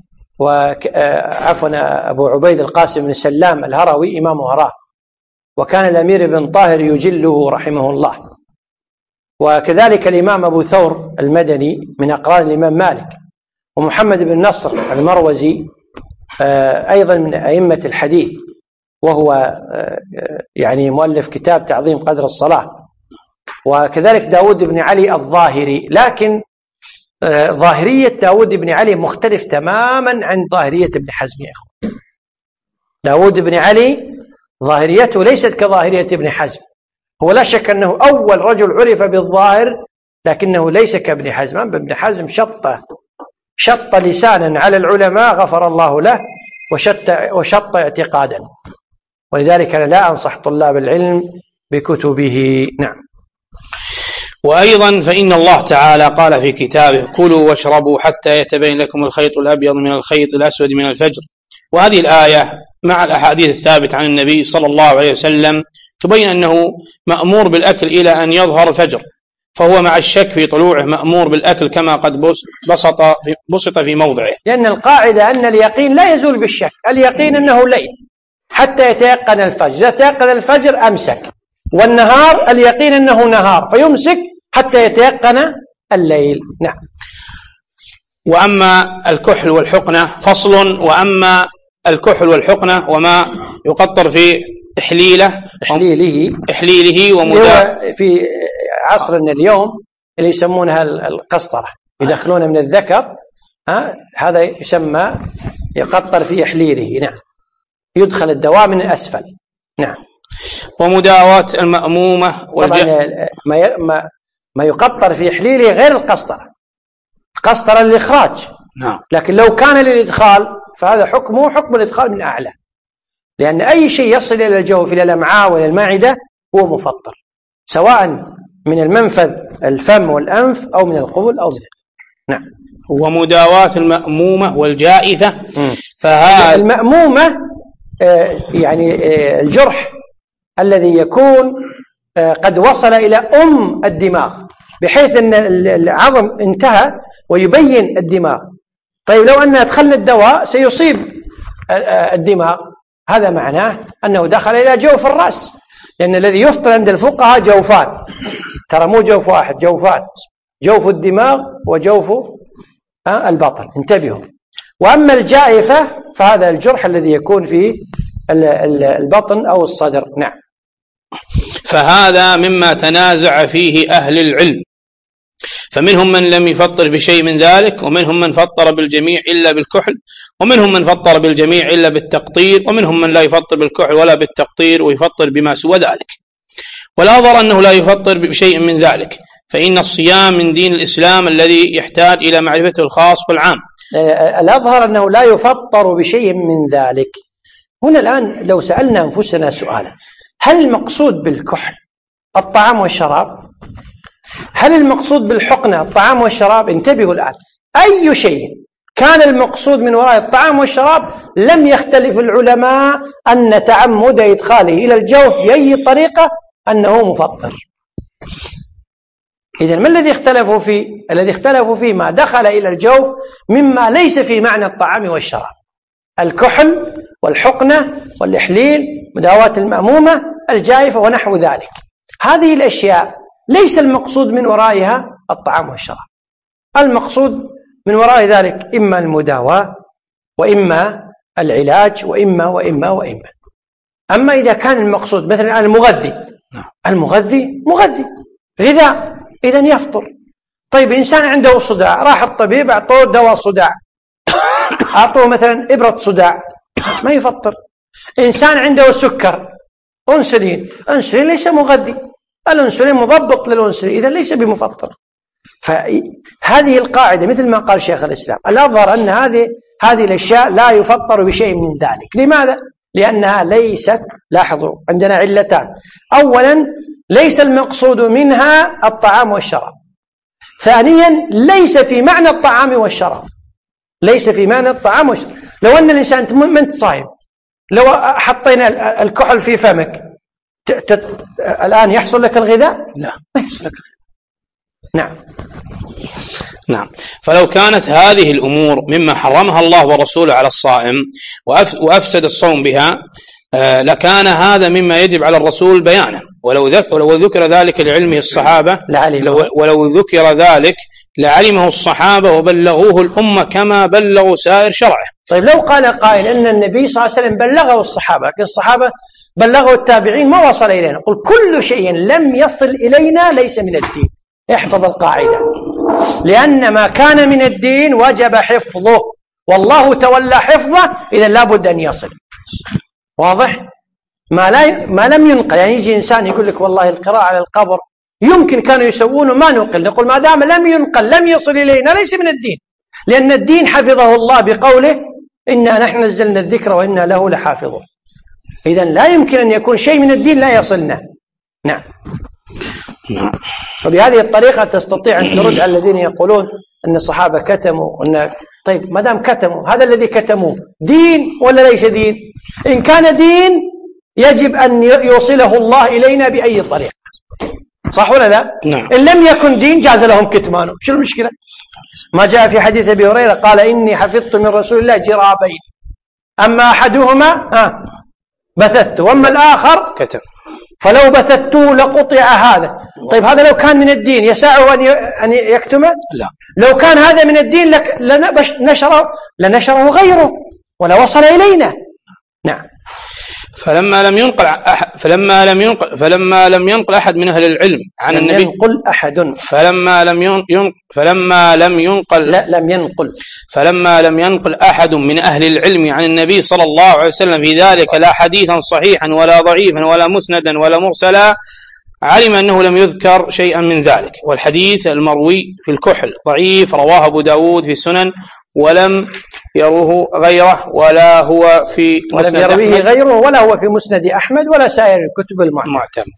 وعفوا أبو عبيد القاسم بن سلام الهروي إمام هرات، وكان الأمير بن طاهر يجله رحمه الله. وكذلك الإمام أبو ثور المدني من أقران الإمام مالك. ومحمد بن نصر المروزي أيضا من أئمة الحديث، وهو يعني مؤلف كتاب تعظيم قدر الصلاة. وكذلك داود بن علي الظاهري، لكن ظاهرية داود بن علي مختلف تماما عن ظاهرية ابن حزم يا إخوة. داود بن علي ظاهريته ليست كظاهرية ابن حزم، هو لا شك أنه أول رجل عرف بالظاهر، لكنه ليس كابن حزم. ابن حزم شط لسانا على العلماء غفر الله له، وشط اعتقادا. ولذلك أنا لا أنصح طلاب العلم بكتبه. نعم. وأيضا فإن الله تعالى قال في كتابه: كلوا واشربوا حتى يتبين لكم الخيط الأبيض من الخيط الأسود من الفجر. وهذه الآية مع الأحاديث الثابتة عن النبي صلى الله عليه وسلم تبين أنه مأمور بالأكل إلى أن يظهر الفجر، فهو مع الشك في طلوعه مأمور بالأكل كما قد بسط في موضعه، لأن القاعدة أن اليقين لا يزول بالشك، اليقين أنه ليل حتى يتيقن الفجر، إذا تيقن الفجر أمسك، والنهار اليقين أنه نهار فيمسك حتى يتيقن الليل. نعم. وأما الكحل والحقنة فصل. وأما الكحل والحقنة وما يقطر في إحليله في عصرنا اليوم اللي يسمونها القسطرة، يدخلون من الذكر، هذا يسمى يقطر في إحليله. نعم. يدخل الدواء من الأسفل. نعم. ومداواة المأمومة طبعا ما يقطر في إحليله غير القسطرة، القسطرة للإخراج. نعم. لكن لو كان للإدخال فهذا حكمه حكم الإدخال من أعلى، لأن أي شيء يصل إلى الجوف إلى الأمعاء وإلى المعدة هو مفطر، سواء من المنفذ الفم والأنف أو من القبل أو من. نعم. ومداواة المأمومة والجائفة. المأمومة يعني الجرح الذي يكون قد وصل إلى الدماغ بحيث أن العظم انتهى ويبين الدماغ. طيب لو أن أدخلنا الدواء سيصيب الدماغ، هذا معناه أنه دخل إلى جوف الرأس، لأن الذي يفطر عند الفقهاء جوفان، ترى مو جوف واحد، جوفان، جوف الدماغ وجوف البطن، انتبهوا. وأما الجائفة فهذا الجرح الذي يكون في البطن أو الصدر. نعم. فهذا مما تنازع فيه أهل العلم، فمنهم من لم يفطر بشيء من ذلك، ومنهم من فطر بالجميع إلا بالكحل، ومنهم من فطر بالجميع إلا بالتقطير، ومنهم من لا يفطر بالكحل ولا بالتقطير ويفطر بما سوى ذلك. والأظهر أنه لا يفطر بشيء من ذلك، فإن الصيام من دين الإسلام الذي يحتاج إلى معرفته الخاص والعام. الأظهر أنه لا يفطر بشيء من ذلك. هنا الآن لو سألنا أنفسنا سؤالا: هل المقصود بالكحل الطعام والشراب؟ هل المقصود بالحقنة الطعام والشراب؟ انتبهوا الآن، أي شيء كان المقصود من وراء الطعام والشراب لم يختلف العلماء أن تعمد إدخاله إلى الجوف بأي طريقة أنه مفطر. إذن ما الذي اختلفوا فيه؟ الذي اختلفوا فيه ما دخل إلى الجوف مما ليس في معنى الطعام والشراب: الكحل والحقنة والإحليل، مداواة المأمومة، الجائفة ونحو ذلك. هذه الأشياء ليس المقصود من ورائها الطعام والشراب، المقصود من وراء ذلك إما المداواة وإما العلاج وإما وإما وإما. أما إذا كان المقصود مثلا المغذي مغذي غذاء، إذن يفطر. طيب إنسان عنده صداع، راح الطبيب أعطوه دواء صداع، أعطوه مثلا إبرة صداع، ما يفطر. إنسان عنده سكر، أنسولين ليس مغذي، الأنسولين مضبط للأنسولين، إذن ليس بمفطر. فهذه القاعدة مثل ما قال شيخ الإسلام، الأظهر أن هذه الأشياء لا يفطر بشيء من ذلك. لماذا؟ لأنها ليست، لاحظوا عندنا علتان: أولا ليس المقصود منها الطعام والشراب، ثانيا ليس في معنى الطعام والشراب، ليس في معنى الطعام والشراب. لو أن الإنسان من صايم، لو حطينا الكحل في فمك الآن يحصل لك الغذاء؟ لا، ما يحصل لك الغذاء. نعم. فلو كانت هذه الأمور مما حرمها الله ورسوله على الصائم وأفسد الصوم بها، لكان هذا مما يجب على الرسول بيانه، ولو ذكر ذلك لعلمه الصحابة ولو ذكر ذلك لعلمه الصحابة وبلغوه الأمة كما بلغوا سائر شرعه. طيب لو قال قائل أن النبي صلى الله عليه وسلم بلغه الصحابة، لكن الصحابة بلغوا التابعين ما وصل إلينا، قل كل شيء لم يصل إلينا ليس من الدين. احفظ القاعدة، لأن ما كان من الدين وجب حفظه، والله تولى حفظه، إذن لابد أن يصل. واضح؟ ما لم ينقل، يعني يجي إنسان يقول لك والله القراءة على القبر يمكن كانوا يسوونه ما نقل، نقول ما دام لم ينقل لم يصل إلينا ليس من الدين، لأن الدين حفظه الله بقوله إنا نحن نزلنا الذكر وإنا له لحافظون. إذن لا يمكن أن يكون شيء من الدين لا يصلنا. نعم. وبهذه الطريقة تستطيع أن ترد على الذين يقولون أن الصحابة كتموا. طيب ما دام كتموا، هذا الذي كتموه دين ولا ليس دين؟ إن كان دين يجب أن يوصله الله إلينا بأي طريقة، صح ولا لا؟ نعم. إن لم يكن دين جاز لهم كتمانه. شو المشكلة؟ ما جاء في حديث أبي هريرة قال إني حفظت من رسول الله جرابين، أما أحدهما بثته وأما الآخر كتم، فلو بثته لقطع هذا. طيب هذا لو كان من الدين يسعه أن يكتمه؟ لا. لو كان هذا من الدين لنشره غيره ولا وصل إلينا. نعم. فلما لم ينقل أحد من أهل العلم عن النبي، ينقل أحد. فلما لم ينقل أحد من أهل العلم عن النبي صلى الله عليه وسلم في ذلك لا حديثا صحيحا ولا ضعيفا ولا مسندا ولا مرسلا، علم أنه لم يذكر شيئا من ذلك. والحديث المروي في الكحل ضعيف، رواه أبو داود في السنن ولم يروه غيره ولا هو في مسند أحمد، ولم يرويه غيره ولا هو في مسند أحمد ولا سائر الكتب المعتمدة.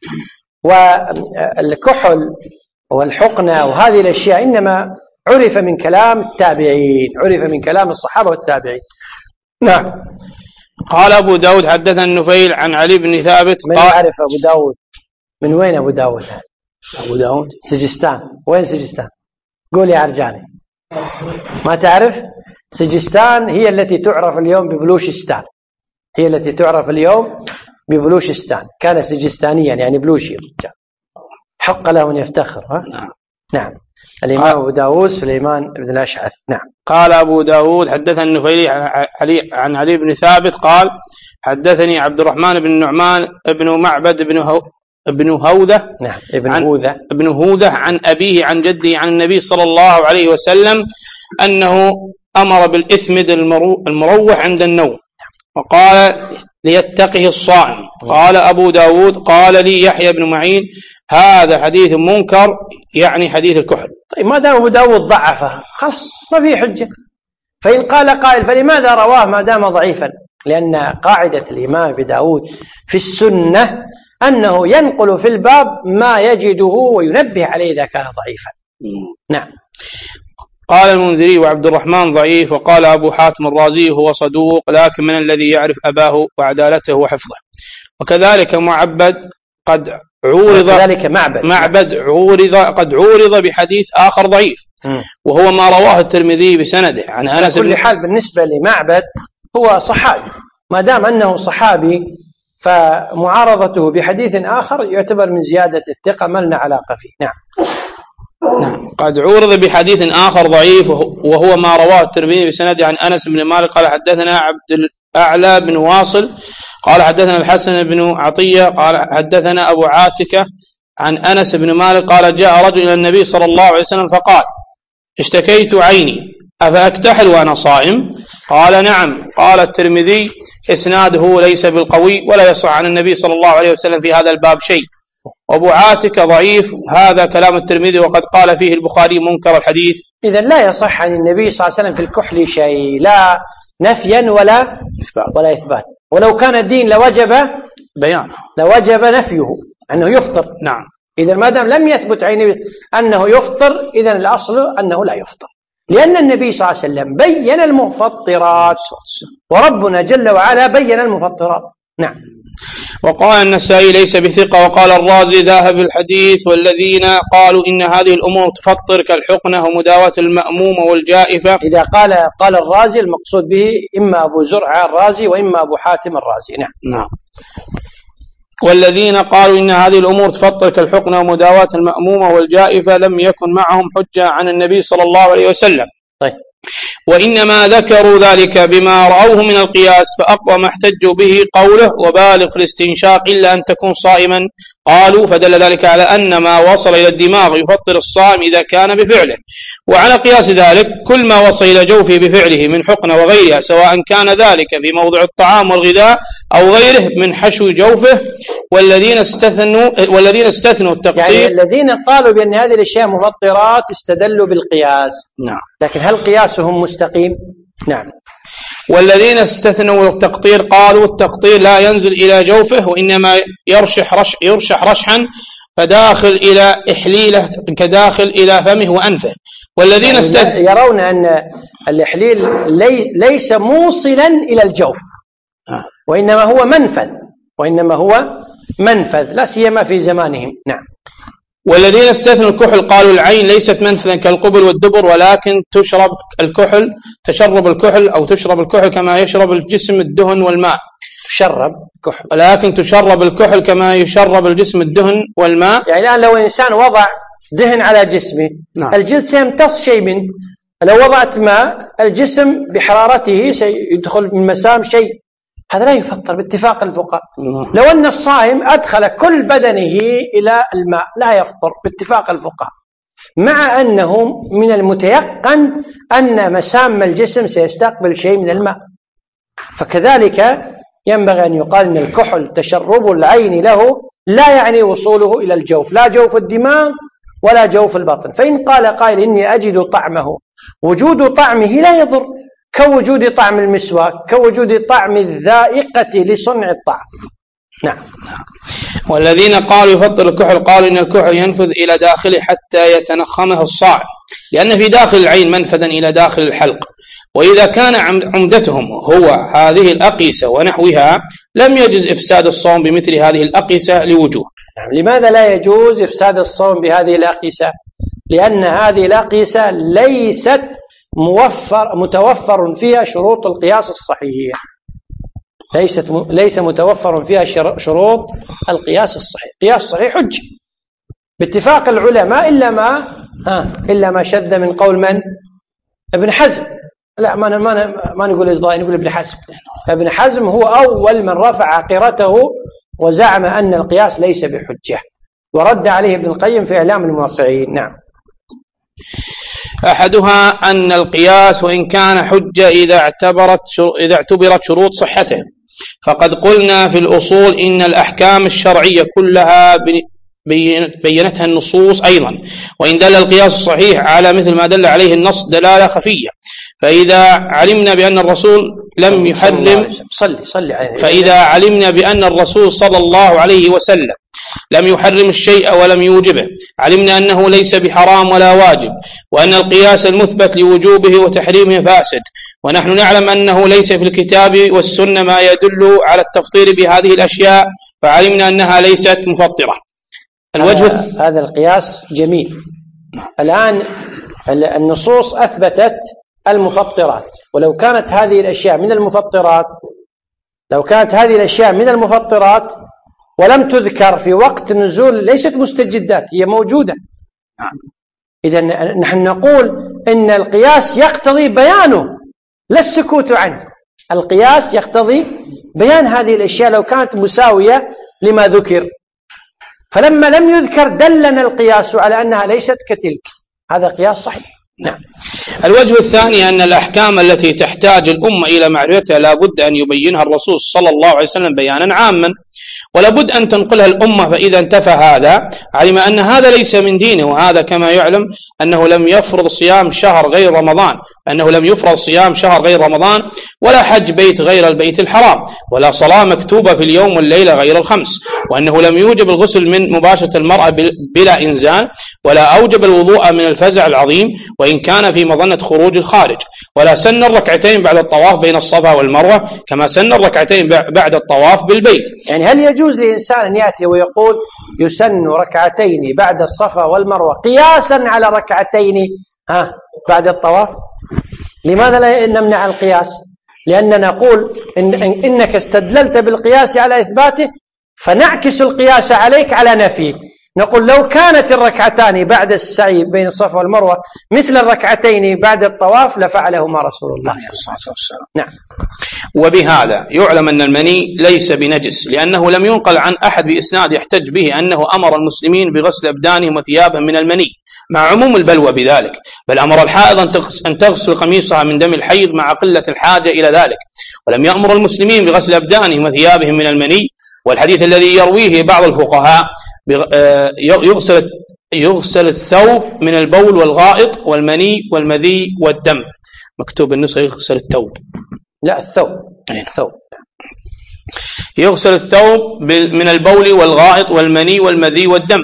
والكحل والحقنة وهذه الأشياء إنما عرف من كلام التابعين، عرف من كلام الصحابة والتابعين. نعم. قال أبو داود حدثنا النفيل عن علي بن ثابت. من يعرف أبو داود؟ من وين أبو داود؟ أبو داود سجستان. وين سجستان؟ قول يا عرجاني. ما تعرف؟ سجستان هي التي تعرف اليوم ببلوشستان، هي التي تعرف اليوم ببلوشستان. كان سجستانيا يعني بلوشي، حق له أن يفتخر. نعم. الإمام أبو داود سليمان بن الأشعث. نعم. قال أبو داود حدثنا النفيلي عن علي بن ثابت قال حدثني عبد الرحمن بن نعمان بن معبد ابن هوذة. نعم. ابن هوذة عن أبيه عن جده عن النبي صلى الله عليه وسلم أنه أمر بالإثمد المروح عند النوم وقال ليتقه الصائم. قال أبو داود قال لي يحيى بن معين هذا حديث منكر، يعني حديث الكحل. طيب ما دام أبو داود ضعفه خلاص ما في حجة. فإن قال قائل فلماذا رواه ما دام ضعيفا؟ لأن قاعدة الإمام أبي داود في السنة أنه ينقل في الباب ما يجده وينبه عليه إذا كان ضعيفا. نعم. قال المنذري وعبد الرحمن ضعيف، وقال أبو حاتم الرازي هو صدوق لكن من الذي يعرف أباه وعدالته وحفظه. وكذلك معبد قد عورض، قد عورض بحديث آخر ضعيف وهو ما رواه الترمذي بسنده عن أنس. بكل حال بالنسبة لمعبد هو صحابي، ما دام أنه صحابي فمعارضته بحديث آخر يعتبر من زيادة الثقة ما لنا علاقة فيه. نعم. نعم. قد عورض بحديث آخر ضعيف وهو ما رواه الترمذي بسنده عن أنس بن مالك قال حدثنا عبد الأعلى بن واصل قال حدثنا الحسن بن عطية قال حدثنا أبو عاتكة عن أنس بن مالك قال جاء رجل إلى النبي صلى الله عليه وسلم فقال اشتكيت عيني أفأكتحل وأنا صائم؟ قال نعم. قال الترمذي إسناده ليس بالقوي ولا يصح عن النبي صلى الله عليه وسلم في هذا الباب شيء، وأبو عاتكة ضعيف. هذا كلام الترمذي وقد قال فيه البخاري منكر الحديث. إذن لا يصح عن النبي صلى الله عليه وسلم في الكحل شيء، لا نفيا ولا إثبات. ولو كان الدين لوجب بيانه، لوجب نفيه أنه يفطر. نعم. إذا ما دام لم يثبت عن أنه يفطر إذن الأصل أنه لا يفطر، لأن النبي صلى الله عليه وسلم بين المفطرات وربنا جل وعلا بين المفطرات. نعم. وقال النسائي ليس بثقة. وقال الرازي ذاهب الحديث والذين قالوا إن هذه الأمور تفطر كالحقنة ومداواة المأمومة والجائفة. إذا قال الرازي المقصود به إما أبو زرعة الرازي وإما أبو حاتم الرازي. نعم. والذين قالوا إن هذه الأمور تفطر كالحقنة ومداواة المأمومة والجائفة لم يكن معهم حجة عن النبي صلى الله عليه وسلم. طيب. وإنما ذكروا ذلك بما رأوه من القياس، فأقوى ما احتجوا به قوله وبالغ في الاستنشاق إلا أن تكون صائما. قالوا فدل ذلك على أن ما وصل إلى الدماغ يفطر الصائم إذا كان بفعله، وعلى قياس ذلك كل ما وصل إلى جوفه بفعله من حقنة وغيرها، سواء كان ذلك في موضع الطعام والغذاء أو غيره من حشو جوفه. والذين استثنوا التقطيع، يعني الذين قالوا بأن هذه الأشياء مفطرات استدلوا بالقياس. نعم. لكن هل قياسهم مستقيم؟ نعم. والذين استثنوا التقطير قالوا التقطير لا ينزل إلى جوفه وإنما يرشح رشحا فداخل إلى إحليله كداخل إلى فمه وأنفه. والذين يرون أن الإحليل ليس موصلا إلى الجوف، وإنما هو منفذ لا سيما في زمانهم. نعم. والذين استثنوا الكحل قالوا العين ليست منفذا كالقبل والدبر، ولكن تشرب الكحل كما يشرب الجسم الدهن والماء. تشرب الكحل كما يشرب الجسم الدهن والماء. يعني الآن لو إنسان وضع دهن على جسمه، نعم، الجلد سيمتص شيء منه. لو وضعت ماء الجسم بحرارته سيدخل من مسام شيء، هذا لا يفطر باتفاق الفقهاء. لو أن الصائم أدخل كل بدنه إلى الماء لا يفطر باتفاق الفقهاء، مع أنه من المتيقن أن مسام الجسم سيستقبل شيء من الماء. فكذلك ينبغي أن يقال أن الكحل تشرب العين له لا يعني وصوله إلى الجوف، لا جوف الدماغ ولا جوف البطن. فإن قال قائل إني أجد طعمه، وجود طعمه لا يضر، كوجود طعم المسواك، كوجود طعم الذائقة لصنع الطعام. نعم. والذين قالوا يفطر الكحل قالوا إن الكحل ينفذ إلى داخله حتى يتنخمه الصائم، لأن في داخل العين منفذا إلى داخل الحلق، وإذا كان عمدتهم هو هذه الأقيسة ونحوها لم يجز إفساد الصوم بمثل هذه الأقيسة لوجوه. لماذا لا يجوز إفساد الصوم بهذه الأقيسة؟ لأن هذه الأقيسة ليست متوفر فيها شروط القياس الصحيح، ليس متوفر فيها شروط القياس الصحيح. القياس الصحيح حجة باتفاق العلماء إلا ما شذ من قول من؟ ابن حزم. لا، ما نقول إصداء، نقول ابن حزم. ابن حزم هو أول من رفع عقيرته وزعم أن القياس ليس بحجة، ورد عليه ابن القيم في إعلام الموقعين. نعم. أحدها أن القياس وإن كان حجة إذا اعتبرت شروط صحته، فقد قلنا في الأصول إن الأحكام الشرعية كلها بينتها النصوص أيضا، وإن دل القياس الصحيح على مثل ما دل عليه النص دلالة خفية، فإذا علمنا بأن الرسول لم يحرم فإذا علمنا بأن الرسول صلى الله عليه وسلم لم يحرم الشيء ولم يوجبه، علمنا أنه ليس بحرام ولا واجب، وأن القياس المثبت لوجوبه وتحريمه فاسد، ونحن نعلم أنه ليس في الكتاب والسنة ما يدل على التفطير بهذه الأشياء، فعلمنا أنها ليست مفطرة. هذا القياس جميل. الآن النصوص أثبتت المفطرات، ولو كانت هذه الأشياء من المفطرات ولم تذكر في وقت النزول ليست مستجدات، هي موجودة. إذن نحن نقول إن القياس يقتضي بيانه لا السكوت عنه. القياس يقتضي بيان هذه الأشياء لو كانت مساوية لما ذكر، فلما لم يذكر دلنا القياس على أنها ليست كتلك. هذا قياس صحيح. نعم. الوجه الثاني أن الأحكام التي تحتاج الأمة إلى معرفتها لا بد أن يبينها الرسول صلى الله عليه وسلم بيانا عاما، ولا بد أن تنقلها الأمة، فإذا انتفى هذا علم أن هذا ليس من دينه. وهذا كما يعلم أنه لم يفرض صيام شهر غير رمضان، ولا حج بيت غير البيت الحرام، ولا صلاة مكتوبة في اليوم والليلة غير الخمس، وأنه لم يوجب الغسل من مباشرة المرأة بلا إنزال، ولا أوجب الوضوء من الفزع العظيم وإن كان في مظنة خروج الخارج، ولا سن الركعتين بعد الطواف بين الصفا والمروة كما سن الركعتين بعد الطواف بالبيت. يعني هل يجوز لإنسان أن يأتي ويقول يسن ركعتين بعد الصفا والمروة قياسا على ركعتين بعد الطواف؟ لماذا لا نمنع القياس؟ لأننا نقول إنك استدللت بالقياس على إثباته، فنعكس القياس عليك على نفيه. نقول لو كانت الركعتان بعد السعي بين الصفا والمروة مثل الركعتين بعد الطواف لفعلهما رسول الله صلى الله عليه وسلم. نعم. وبهذا يعلم أن المني ليس بنجس، لأنه لم ينقل عن أحد بإسناد يحتج به أنه أمر المسلمين بغسل أبدانهم وثيابهم من المني مع عموم البلوى بذلك، بل أمر الحائض أن تغسل قميصها من دم الحيض مع قلة الحاجة إلى ذلك، ولم يأمر المسلمين بغسل أبدانهم وثيابهم من المني. والحديث الذي يرويه بعض الفقهاء يغسل الثوب من البول والغائط والمني والمذي والدم، مكتوب النسخة يغسل الثوب. لا، الثوب. يغسل الثوب من البول والغائط والمني والمذي والدم.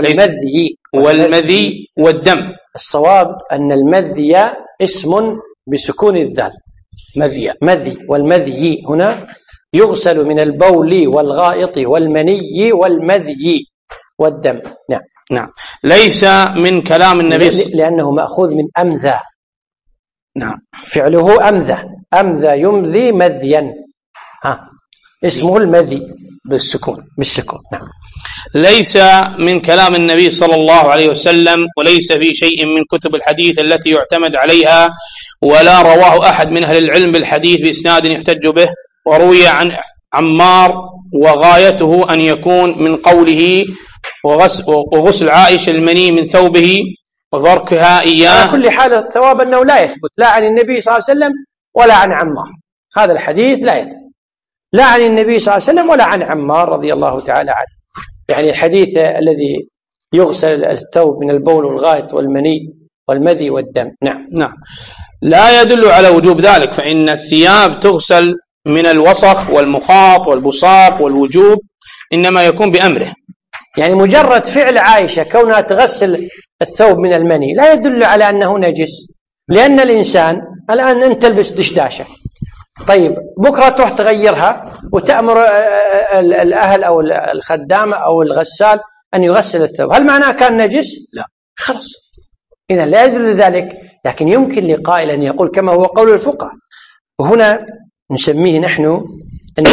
والمذي والدم. الصواب أن المذي اسم بسكون الذال، مذي، والمذي هنا يغسل من البول والغائط والمني والمذي والدم. نعم. ليس من كلام النبي لأنه مأخوذ من أمذى. نعم. فعله أمذى يمذي مذيا، اسمه المذي بالسكون. نعم. ليس من كلام النبي صلى الله عليه وسلم، وليس في شيء من كتب الحديث التي يعتمد عليها، ولا رواه أحد من أهل العلم بالحديث بإسناد يحتج به. وروي عن عمار وغايته أن يكون من قوله وغسل عائشة المني من ثوبه وفركها إياه. على كل حال الثواب أنه لا يثبت لا عن النبي صلى الله عليه وسلم ولا عن عمار، هذا الحديث لا يثبت لا عن النبي صلى الله عليه وسلم ولا عن عمار رضي الله تعالى عنه. يعني الحديث الذي يغسل الثوب من البول والغائط والمني والمذي والدم. نعم. لا يدل على وجوب ذلك، فإن الثياب تغسل من الوسخ والمخاط والبصاق والوجوب إنما يكون بأمره. يعني مجرد فعل عائشة كونها تغسل الثوب من المني لا يدل على أنه نجس، لأن الإنسان الآن أنت تلبس دشداشة، طيب بكرة تروح تغيرها وتأمر الأهل أو الخدامة أو الغسال أن يغسل الثوب، هل معناه كان نجس؟ لا، خلاص، إذا لا يدل ذلك. لكن يمكن لقائل أن يقول كما هو قول الفقهاء، وهنا نسميه نحن أن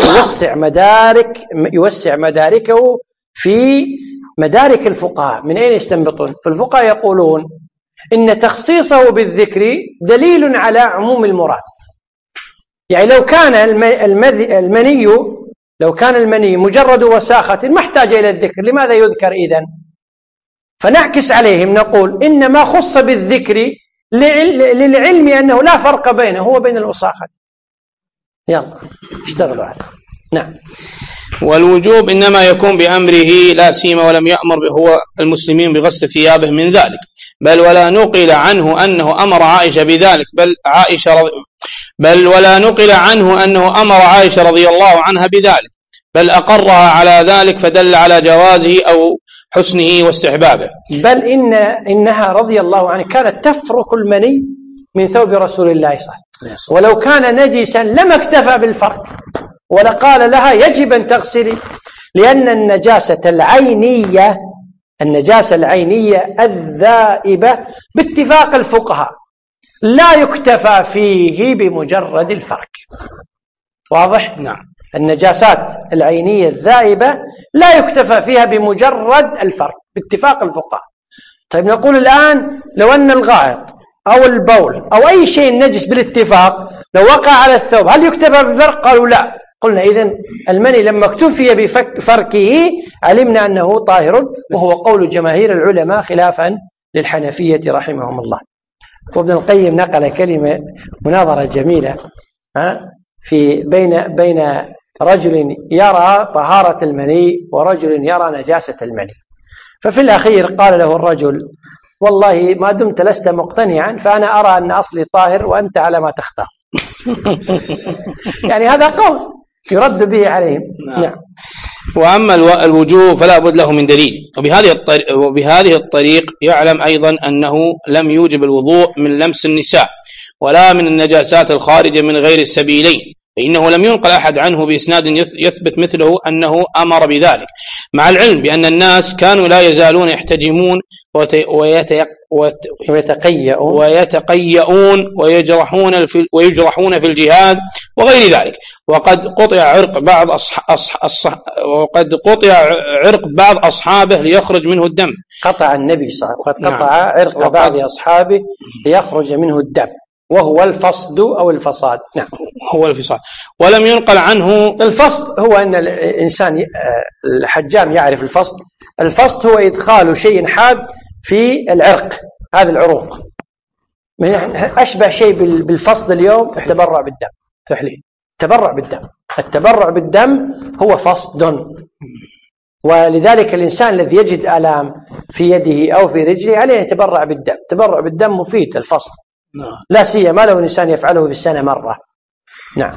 يوسع مداركه في مدارك الفقهاء. من أين يستنبطون؟ فالفقهاء يقولون إن تخصيصه بالذكر دليل على عموم المراد. يعني لو كان المني مجرد وساخة ما احتاج إلى الذكر، لماذا يذكر إذن؟ فنعكس عليهم نقول إنما خص بالذكر للعلم أنه لا فرق بينه وبين الوساخة. يلا اشتغلوا عليه. نعم. والوجوب إنما يكون بأمره لا سيما ولم يأمر هو المسلمين بغسل ثيابه من ذلك، بل ولا نقل عنه أنه أمر عائشة بذلك، بل ولا نقل عنه أنه أمر عائشة رضي الله عنها بذلك، بل أقرها على ذلك، فدل على جوازه أو حسنه واستحبابه. بل إنها رضي الله عنها كانت تفرك المني من ثوب رسول الله صلى الله عليه وسلم، ولو كان نجسا لما اكتفى بالفرك ولقال لها يجب أن تغسلي، لأن النجاسة العينية الذائبة باتفاق الفقهاء لا يكتفى فيه بمجرد الفرك. واضح؟ نعم. النجاسات العينية الذائبة لا يكتفى فيها بمجرد الفرك باتفاق الفقهاء. طيب نقول الآن لو أن الغائط أو البول أو أي شيء نجس بالاتفاق لو وقع على الثوب هل يكتفى بالفرك؟ قالوا لا. قلنا إذن المني لما اكتفي بفركه علمنا أنه طاهر، وهو قول جماهير العلماء خلافا للحنفية رحمهم الله. وابن القيم نقل كلمة مناظرة جميلة في بين رجل يرى طهارة المني ورجل يرى نجاسة المني، ففي الأخير قال له الرجل والله ما دمت لست مقتنعا فأنا أرى أن أصلي طاهر وأنت على ما تختار. يعني هذا قول يرد به عليهم. نعم. وأما الوجوب فلا بد له من دليل، وبهذه الطريق يعلم أيضا أنه لم يوجب الوضوء من لمس النساء ولا من النجاسات الخارجة من غير السبيلين، فإنه لم ينقل أحد عنه بإسناد يثبت مثله أنه أمر بذلك، مع العلم بأن الناس كانوا لا يزالون يحتجمون ويتقيؤون ويجرحون في الجهاد وغير ذلك، وقد قطع عرق بعض أصحابه ليخرج منه الدم. قطع النبي صلى الله عليه وسلم وقد قطع عرق بعض أصحابه ليخرج منه الدم، وهو الفصد أو الفصاد. نعم، هو الفصاد. ولم ينقل عنه. الفصد هو أن الإنسان الحجام يعرف الفصد. الفصد هو إدخال شيء حاد في العرق، هذا العروق. أشبه شيء بالفصد اليوم التبرع بالدم، تحليل التبرع بالدم هو فصد. ولذلك الإنسان الذي يجد آلام في يده أو في رجله عليه يتبرع بالدم. التبرع بالدم مفيد الفصد، لا سيما لو الإنسان يفعله في السنة مرة، نعم.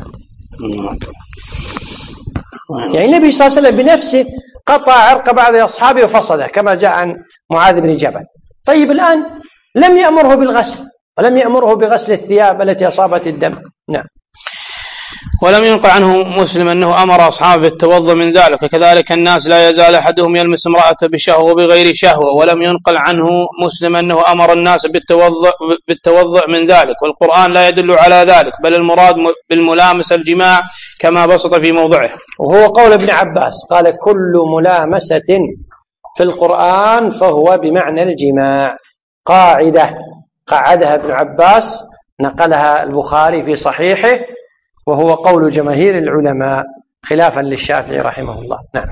يعني النبي صلى الله عليه وسلم بنفسه قطع عرق بعض أصحابه وفصله كما جاء عن معاذ بن جبل. طيب الآن لم يأمره بالغسل ولم يأمره بغسل الثياب التي أصابت الدم. نعم. ولم ينقل عنه مسلم أنه أمر أصحابه بالتوضؤ من ذلك، وكذلك الناس لا يزال أحدهم يلمس امرأته بشهوة وبغير شهوة. ولم ينقل عنه مسلم أنه أمر الناس بالتوضؤ من ذلك، والقرآن لا يدل على ذلك، بل المراد بالملامسة الجماع كما بسط في موضعه. وهو قول ابن عباس قال: كل ملامسة في القرآن فهو بمعنى الجماع. قاعدة قعدها ابن عباس نقلها البخاري في صحيحه، وهو قول جماهير العلماء خلافا للشافعي رحمه الله. نعم.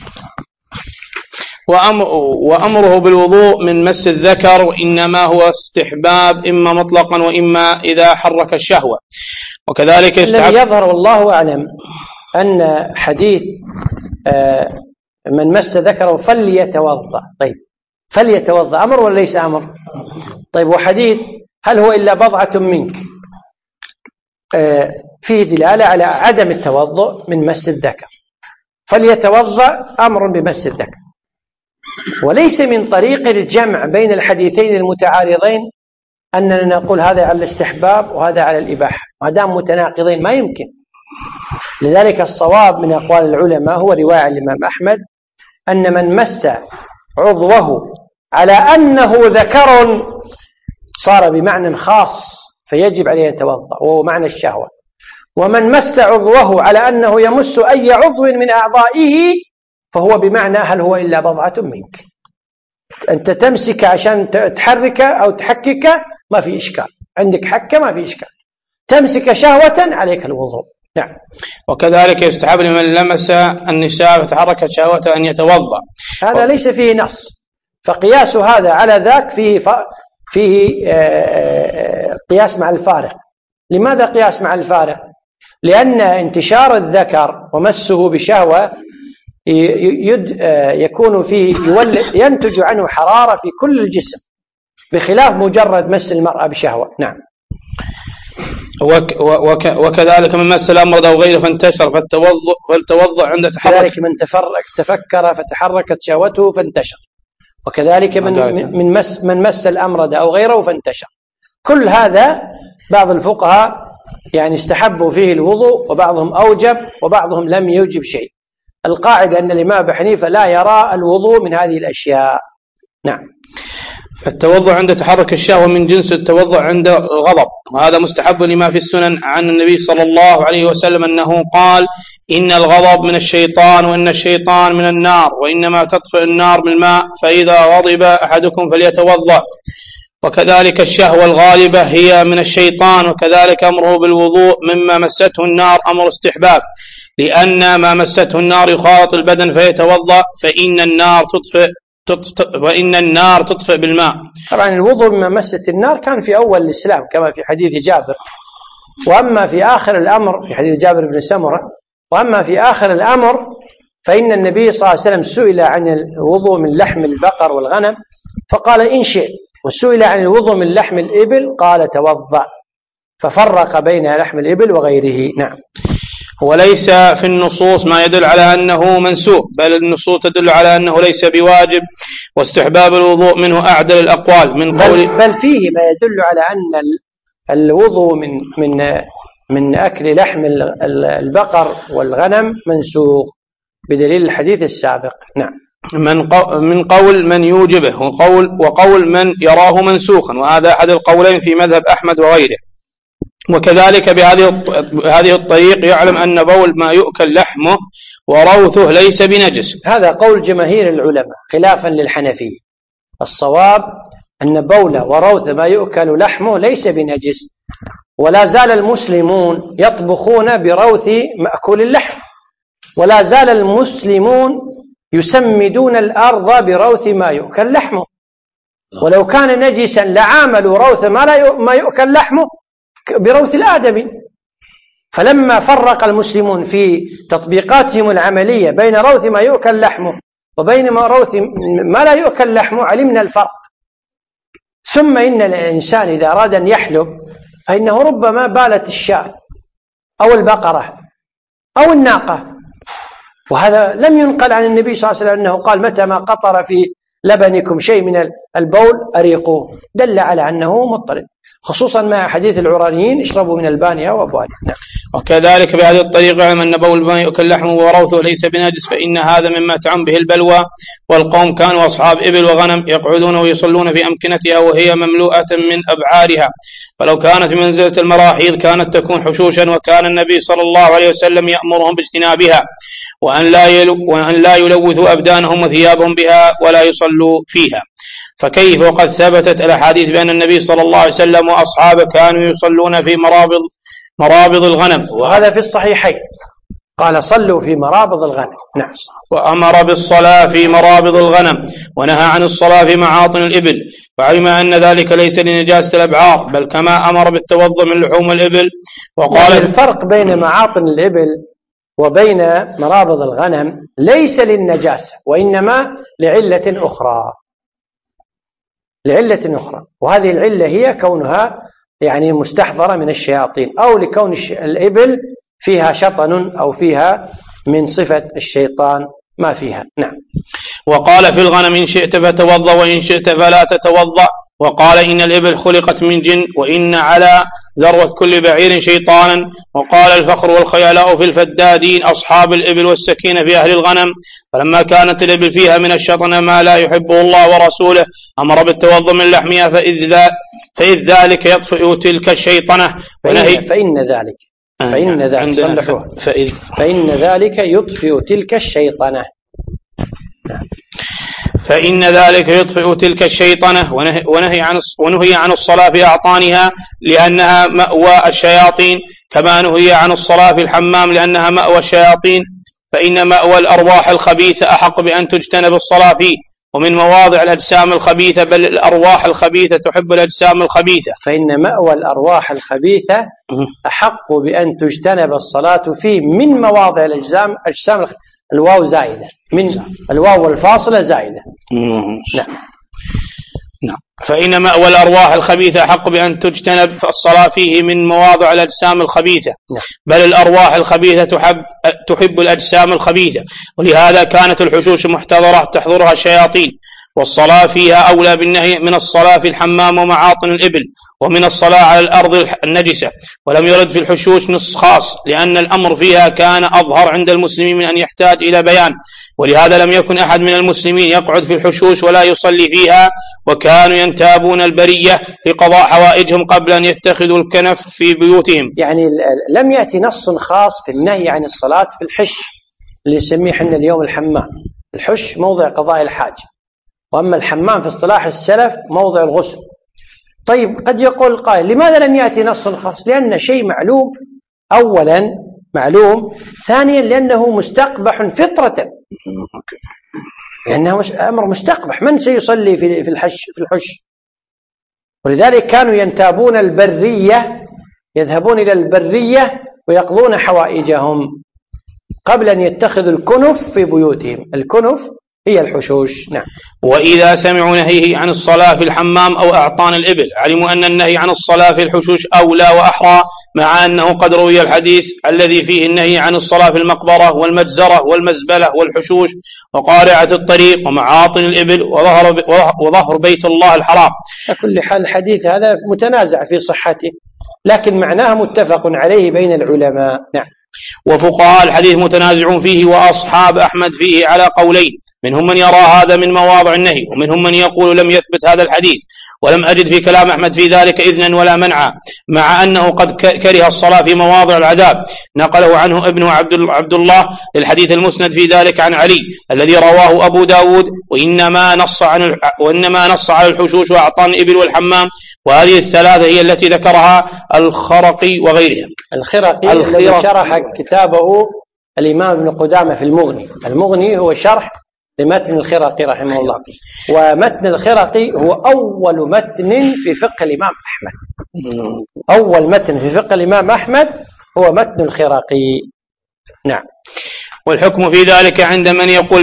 وأمره بالوضوء من مس الذكر وإنما هو استحباب إما مطلقا وإما إذا حرك الشهوة. وكذلك الذي يظهر والله أعلم أن حديث من مس ذكره فليتوضأ. طيب فليتوضأ أمر ولا ليس أمر؟ طيب وحديث هل هو إلا بضعة منك فيه دلالة على عدم التوضؤ من مس الذكر. فليتوضأ أمر بمس الذكر، وليس من طريق الجمع بين الحديثين المتعارضين أننا نقول هذا على الاستحباب وهذا على الإباحة، ما دام متناقضين ما يمكن. لذلك الصواب من أقوال العلماء هو رواية عن الإمام أحمد أن من مس عضوه على أنه ذكر صار بمعنى خاص فيجب عليه يتوضأ، وهو معنى الشهوة. ومن مس عضوه على أنه يمس أي عضو من أعضائه فهو بمعنى هل هو إلا بضعة منك. أنت تمسك عشان تحرك أو تحكك ما في إشكال، عندك حكة ما في إشكال. تمسك شهوة عليك الوضوء. نعم. وكذلك يستحب لمن لمس النساء فتحركت شهوته أن يتوضأ. هذا ليس فيه نص، فقياس هذا على ذاك فيه قياس مع الفارق. لماذا قياس مع الفارق؟ لأن انتشار الذكر ومسه بشهوة يكون فيه ينتج عنه حرارة في كل الجسم، بخلاف مجرد مس المرأة بشهوة. نعم. وكذلك من مس الأمرض أو غيره فانتشر فالتوضؤ عند تحرك. كذلك من تفكر فتحركت شهوته فانتشر، وكذلك من مس الأمرض أو غيره فانتشر. كل هذا بعض الفقهاء يعني استحبوا فيه الوضوء، وبعضهم أوجب وبعضهم لم يوجب شيء. القاعدة أن الإمام أبي حنيفة لا يرى الوضوء من هذه الأشياء. نعم. فالتوضؤ عند تحرك الشهوة من جنس التوضؤ عند الغضب، وهذا مستحب لما في السنن عن النبي صلى الله عليه وسلم أنه قال: إن الغضب من الشيطان وإن الشيطان من النار، وإنما تطفئ النار بالماء، فإذا غضب أحدكم فليتوضأ. وكذلك الشهوة الغالبة هي من الشيطان، وكذلك أمره بالوضوء مما مسته النار أمر استحباب، لأن ما مسته النار يخالط البدن فيتوضأ، فإن النار تطفئ بالماء. طبعا الوضوء مما مست النار كان في أول الإسلام كما في حديث جابر، وأما في آخر الأمر في حديث جابر بن سمرة، وأما في آخر الأمر فإن النبي صلى الله عليه وسلم سئل عن الوضوء من لحم البقر والغنم فقال إن شئت، وسئل عن الوضوء من لحم الإبل قال توضأ، ففرق بين لحم الإبل وغيره. نعم. وليس في النصوص ما يدل على أنه منسوخ، بل النصوص تدل على أنه ليس بواجب، واستحباب الوضوء منه أعدل الأقوال من قول بل فيه ما يدل على أن الوضوء من أكل لحم البقر والغنم منسوخ بدليل الحديث السابق. نعم. من قول من يوجبه وقول من يراه منسوخا، وهذا أحد القولين في مذهب أحمد وغيره. وكذلك بهذه الطريق يعلم أن بول ما يؤكل لحمه وروثه ليس بنجس. هذا قول جماهير العلماء خلافا للحنفية. الصواب أن بول وروث ما يؤكل لحمه ليس بنجس، ولا زال المسلمون يطبخون بروث مأكول اللحم، ولا زال المسلمون يسمدون الأرض بروث ما يؤكل لحمه، ولو كان نجسا لعاملوا روث ما يؤكل لحمه بروث الآدمي. فلما فرق المسلمون في تطبيقاتهم العملية بين روث ما يؤكل لحمه وبين روث ما لا يؤكل لحمه علمنا الفرق. ثم إن الإنسان إذا أراد أن يحلب فإنه ربما بالت الشاة أو البقرة أو الناقة. وهذا لم ينقل عن النبي صلى الله عليه وسلم أنه قال متى ما قطر في لبنكم شيء من البول أريقوه، دل على أنه مضطرد، خصوصا مع حديث العرانيين اشربوا من البانية وأبوالها. نعم. وكذلك بهذه الطريقة يعلم أن بول البانية يؤكل لحمه وروثه ليس بنجس، فإن هذا مما تعم به البلوى. والقوم كانوا أصحاب إبل وغنم يقعدون ويصلون في أمكنتها وهي مملوءة من أبعارها، فلو كانت بمنزلة المراحيض كانت تكون حشوشا، وكان النبي صلى الله عليه وسلم يأمرهم باجتنابها وأن لا يلوثوا أبدانهم وثيابهم بها ولا يصلوا فيها. فكيف وقد ثبتت الأحاديث بأن النبي صلى الله عليه وسلم وأصحابه كانوا يصلون في مرابض الغنم، وهذا في الصحيحين قال صلوا في مرابض الغنم. نعم. وأمر بالصلاة في مرابض الغنم ونهى عن الصلاة في معاطن الإبل، وعلم أن ذلك ليس لنجاسة الأبعار بل كما أمر بالتوضؤ من لحوم الإبل. وقال يعني الفرق بين معاطن الإبل وبين مرابض الغنم ليس للنجاسة وإنما لعلة أخرى، وهذه العلة هي كونها يعني مستحضرة من الشياطين، أو لكون الإبل فيها شطن أو فيها من صفة الشيطان ما فيها. نعم. وقال في الغنم إن شئت فتوضأ وإن شئت فلا تتوضأ. وقال إن الإبل خلقت من جن وإن على ذروة كل بعير شيطانا. وقال الفخر والخيلاء في الفدادين أصحاب الإبل والسكين في أهل الغنم. فلما كانت الإبل فيها من الشطن ما لا يحبه الله ورسوله أمر بالتوضؤ من لحمها، فإذ ذلك يطفئ تلك الشيطنة. فإن ذلك يطفئ تلك الشيطنة. فإن ذلك يطفئ تلك الشيطنة. ونهي عن الصلاة في أعطانها لأنها مأوى الشياطين، كما نهي عن الصلاة في الحمام لأنها مأوى الشياطين. فإن مأوى الأرواح الخبيثة أحق بأن تجتنب الصلاة فيه، ومن مواضع الأجسام الخبيثة، بل الأرواح الخبيثة تحب الأجسام الخبيثة. فإن مأوى الأرواح الخبيثة أحق بأن تجتنب الصلاة فيه من مواضع الأجسام الواو زائدة، من الواو والفاصلة زائدة. نعم. فإن مأوى الأرواح الخبيثة أحق بأن تجتنب الصلاة فيه من مواضع الأجسام الخبيثة، بل الأرواح الخبيثة تحب الأجسام الخبيثة، ولهذا كانت الحشوش محتضرة تحضرها الشياطين، والصلاة فيها أولى بالنهي من الصلاة في الحمام ومعاطن الإبل ومن الصلاة على الأرض النجسة. ولم يرد في الحشوش نص خاص لأن الأمر فيها كان أظهر عند المسلمين من أن يحتاج إلى بيان، ولهذا لم يكن أحد من المسلمين يقعد في الحشوش ولا يصلي فيها، وكانوا ينتابون البرية لقضاء حوائجهم قبل أن يتخذوا الكنف في بيوتهم. يعني لم يأتي نص خاص في النهي عن الصلاة في الحش اللي يسميه حنا اليوم الحمام. الحش موضع قضاء الحاجة، وأما الحمام في اصطلاح السلف موضع الغسل. طيب قد يقول القائل لماذا لم يأتي نص خاص؟ لأن شيء معلوم، أولا معلوم، ثانيا لأنه مستقبح فطرة، لأنه أمر مستقبح، من سيصلي في الحش؟ ولذلك كانوا ينتابون البرية، يذهبون إلى البرية ويقضون حوائجهم قبل أن يتخذوا الكنف في بيوتهم. الكنف هي الحشوش. نعم. وإذا سمعوا نهيه عن الصلاة في الحمام أو أعطان الإبل علموا أن النهي عن الصلاة في الحشوش أولى وأحرى، مع أنه قد روي الحديث الذي فيه النهي عن الصلاة في المقبرة والمجزرة والمزبلة والحشوش وقارعة الطريق ومعاطن الإبل وظهر بيت الله الحرام. على كل حال الحديث هذا متنازع في صحته، لكن معناه متفق عليه بين العلماء. نعم. وفقهاء الحديث متنازعون فيه، وأصحاب أحمد فيه على قولين، منهم من يرى هذا من مواضع النهي، ومنهم من يقول لم يثبت هذا الحديث، ولم أجد في كلام أحمد في ذلك إذنا ولا منعا، مع أنه قد كره الصلاة في مواضع العذاب. نقله عنه ابنه عبد الله للحديث المسند في ذلك عن علي الذي رواه أبو داود، وإنما نص على الحشوش وأعطان الإبل والحمام، وهذه الثلاثة هي التي ذكرها الخرقي وغيرهم. الخرقي الذي شرح كتابه الإمام ابن قدامة في المغني. المغني هو شرح لمتن الخرقي رحمه الله، ومتن الخرقي هو أول متن في فقه الإمام أحمد. أول متن في فقه الإمام أحمد هو متن الخرقي. نعم. والحكم في ذلك عند من يقول به،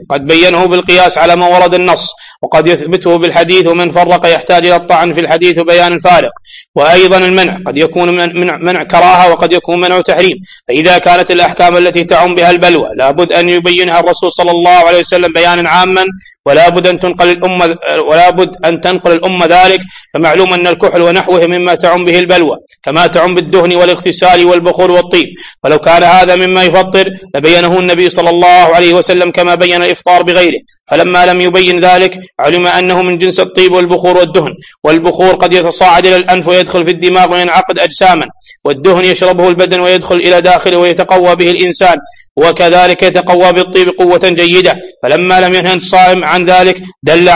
قد بينه بالقياس على ما ورد النص، وقد يثبته بالحديث، ومن فرق يحتاج إلى الطعن في الحديث وبيان الفارق. وأيضا المنع قد يكون منع كراهة وقد يكون منع تحريم. فإذا كانت الأحكام التي تعم بها البلوى لابد أن يبينها الرسول صلى الله عليه وسلم بيانا عاما، ولا بد أن تنقل الأمة ذلك، فمعلوم أن الكحل ونحوه مما تعم به البلوى كما تعم بالدهن والاغتسال والبخور والطيب. ولو كان هذا مما يفطر لبينه النبي صلى الله عليه وسلم كما بين الإفطار بغيره، فلما لم يبين ذلك علم أنه من جنس الطيب والبخور والدهن. والبخور قد يتصاعد إلى الأنف ويدخل في الدماغ وينعقد أجساما، والدهن يشربه البدن ويدخل إلى داخله ويتقوى به الإنسان، وكذلك يتقوى بالطيب قوة جيدة. فلما لم ينهى الصائم عن ذلك دل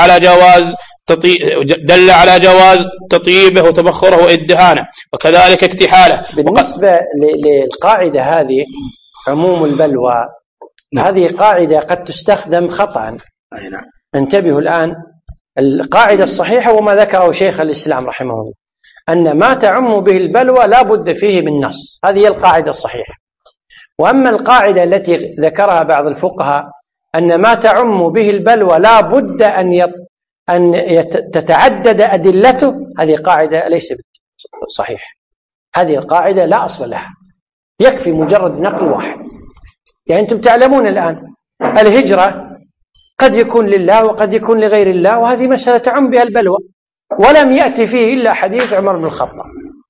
على جواز تطييبه وتبخره وإدهانه، وكذلك اكتحاله. بالنسبة للقاعدة هذه عموم البلوى، هذه قاعدة قد تستخدم خطأ. انتبهوا الآن، القاعدة الصحيحة وما ذكره شيخ الإسلام رحمه الله أن ما تعم به البلوى لا بد فيه من نص، هذه هي القاعدة الصحيحة. وأما القاعدة التي ذكرها بعض الفقهاء أن ما تعم به البلوى لا بد أن تتعدد أدلته، هذه قاعدة ليست صحيحة. هذه القاعدة لا أصل لها، يكفي مجرد نقل واحد. يعني أنتم تعلمون الآن الهجرة قد يكون لله وقد يكون لغير الله، وهذه مسألة تعم بها البلوى، ولم يأتي فيه إلا حديث عمر بن الخطاب.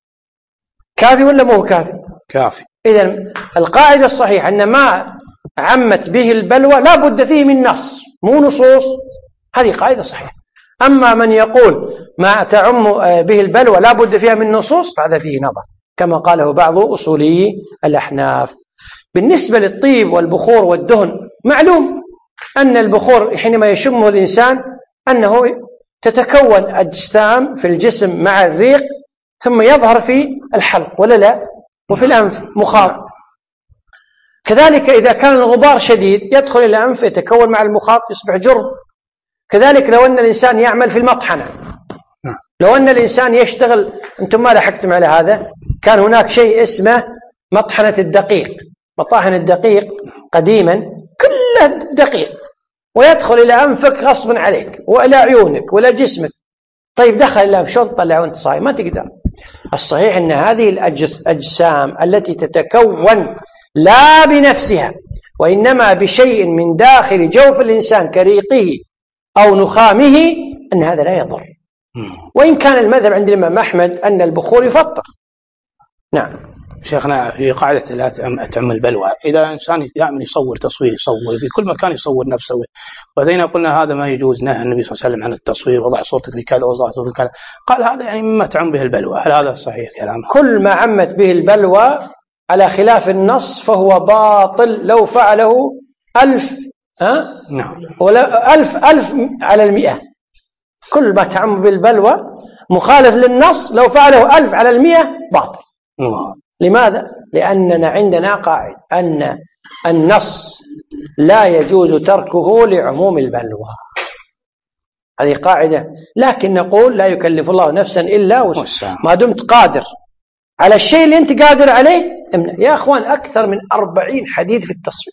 كافي ولا مو كافي؟ كافي. إذن القاعدة الصحيحة أن ما عمت به البلوى لا بد فيه من نص مو نصوص، هذه قاعدة صحيحة. أما من يقول ما تعم به البلوى لا بد فيها من نصوص فهذا فيه نظر، كما قاله بعض أصولي الأحناف. بالنسبة للطيب والبخور والدهن، معلوم أن البخور حينما يشمه الإنسان أنه تتكون أجسام في الجسم مع الريق ثم يظهر في الحلق ولا لا، وفي الأنف مخاط. كذلك إذا كان الغبار شديد يدخل إلى الأنف يتكون مع المخاط يصبح جرم. كذلك لو أن الإنسان يعمل في المطحنة، لو أن الإنسان يشتغل، أنتم ما لحقتم على هذا، كان هناك شيء اسمه مطحنة الدقيق، مطاحن الدقيق قديما كلها دقيق، ويدخل إلى أنفك غصبا عليك وإلى عيونك وإلى جسمك. طيب دخل إلى أنف، شلون تطلع وأنت صايم؟ ما تقدر. الصحيح أن هذه الأجسام التي تتكون لا بنفسها وإنما بشيء من داخل جوف الإنسان كريقه أو نخامه، أن هذا لا يضر. وإن كان المذهب عند الإمام أحمد أن البخور يفطر. نعم شيخنا، في قاعدة لا تعم البلوى، إذا الإنسان يعمل يصور تصوير، يصور في كل مكان يصور نفسه، وذينا قلنا هذا ما يجوز، نهى النبي صلى الله عليه وسلم عن التصوير، وضع صوتك في كذا وضع صوتك في كذا، قال هذا يعني مما تعم به البلوى. هل هذا صحيح كلامه؟ كل ما عمت به البلوى على خلاف النص فهو باطل لو فعله 1000 ولا 1000 على 100. كل ما تعم بالبلوى مخالف للنص لو فعله 1000 على 100 باطل. لماذا؟ لأننا عندنا قاعدة أن النص لا يجوز تركه لعموم البلوى، هذه قاعدة. لكن نقول لا يكلف الله نفسا إلا وسعها، ما دمت قادر على الشيء اللي أنت قادر عليه امنع. يا أخوان، أكثر من 40 حديث في التصوير،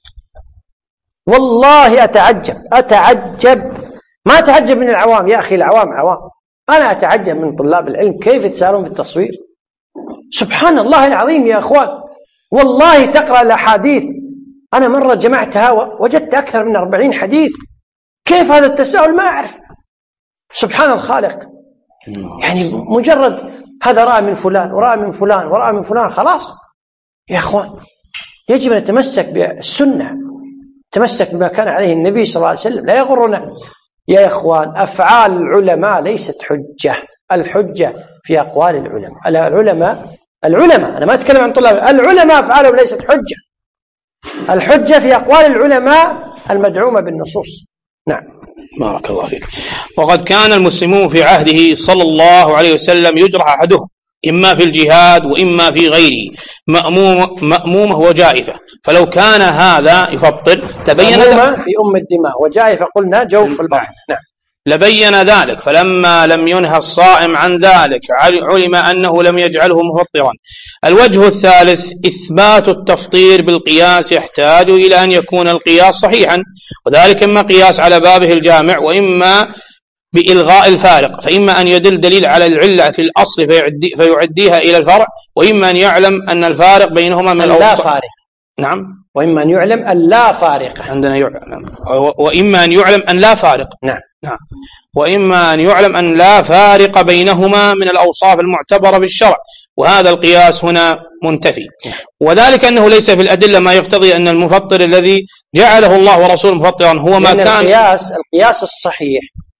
والله أتعجب، ما أتعجب من العوام يا أخي، العوام عوام، أنا أتعجب من طلاب العلم كيف يتسارون في التصوير. سبحان الله العظيم يا أخوان، والله تقرأ الأحاديث. أنا مرة جمعتها وجدت أكثر من 40 حديث. كيف هذا التساؤل؟ ما أعرف. سبحان الخالق، يعني مجرد هذا رأى من فلان ورأى من فلان ورأى من فلان، خلاص يا أخوان يجب أن نتمسك بالسنة، نتمسك بما كان عليه النبي صلى الله عليه وسلم، لا يغرنا يا إخوان. أفعال العلماء ليست حجة، الحجة في أقوال العلماء. العلماء أنا ما أتكلم عن طلاب العلماء، أفعالهم ليست حجة، الحجة في أقوال العلماء المدعومة بالنصوص. نعم بارك الله فيك. وقد كان المسلمون في عهده صلى الله عليه وسلم يجرح أحدهم إما في الجهاد وإما في غيره مأمومة وجائفة، فلو كان هذا يفطر تبين مأمومة في الدماء، وجائفة قلنا جوف البطن. نعم. لبين ذلك، فلما لم ينهى الصائم عن ذلك علم أنه لم يجعله مفطرا. الوجه الثالث إثبات التفطير بالقياس يحتاج إلى أن يكون القياس صحيحا، وذلك إما قياس على بابه الجامع وإما بإلغاء الفارق، فإما أن يدل دليل على العلة في الأصل فيعديها إلى الفرع، وإما أن يعلم أن الفارق بينهما من لا فارق. نعم، وإما أن يعلم أن لا فارق، عندنا يعلم، وإما أن يعلم أن لا فارق. نعم. وإما أن يعلم أن لا فارق بينهما من الأوصاف المعتبرة في الشرع، وهذا القياس هنا منتفي. وذلك أنه ليس في الأدلة ما يقتضي أن المفطر الذي جعله الله ورسوله مفطرا هو ما كان. القياس الصحيح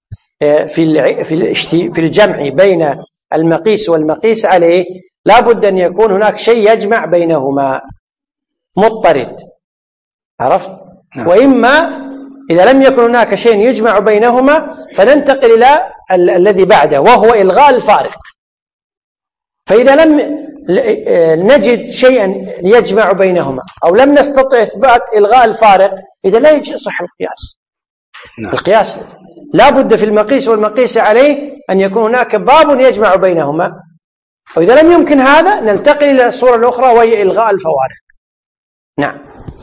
في الجمع بين المقيس والمقيس عليه لا بد أن يكون هناك شيء يجمع بينهما مضطرد، عرفت؟ نعم. وإما إذا لم يكن هناك شيء يجمع بينهما فننتقل إلى الذي بعده وهو إلغاء الفارق. فإذا لم نجد شيئا يجمع بينهما أو لم نستطع إثبات إلغاء الفارق، إذا لا يصح القياس. نعم. القياس لا بد في المقيس والمقيس عليه أن يكون هناك باب يجمع بينهما، وإذا لم يمكن هذا ننتقل إلى الصورة الأخرى وهي إلغاء الفوارق. نعم.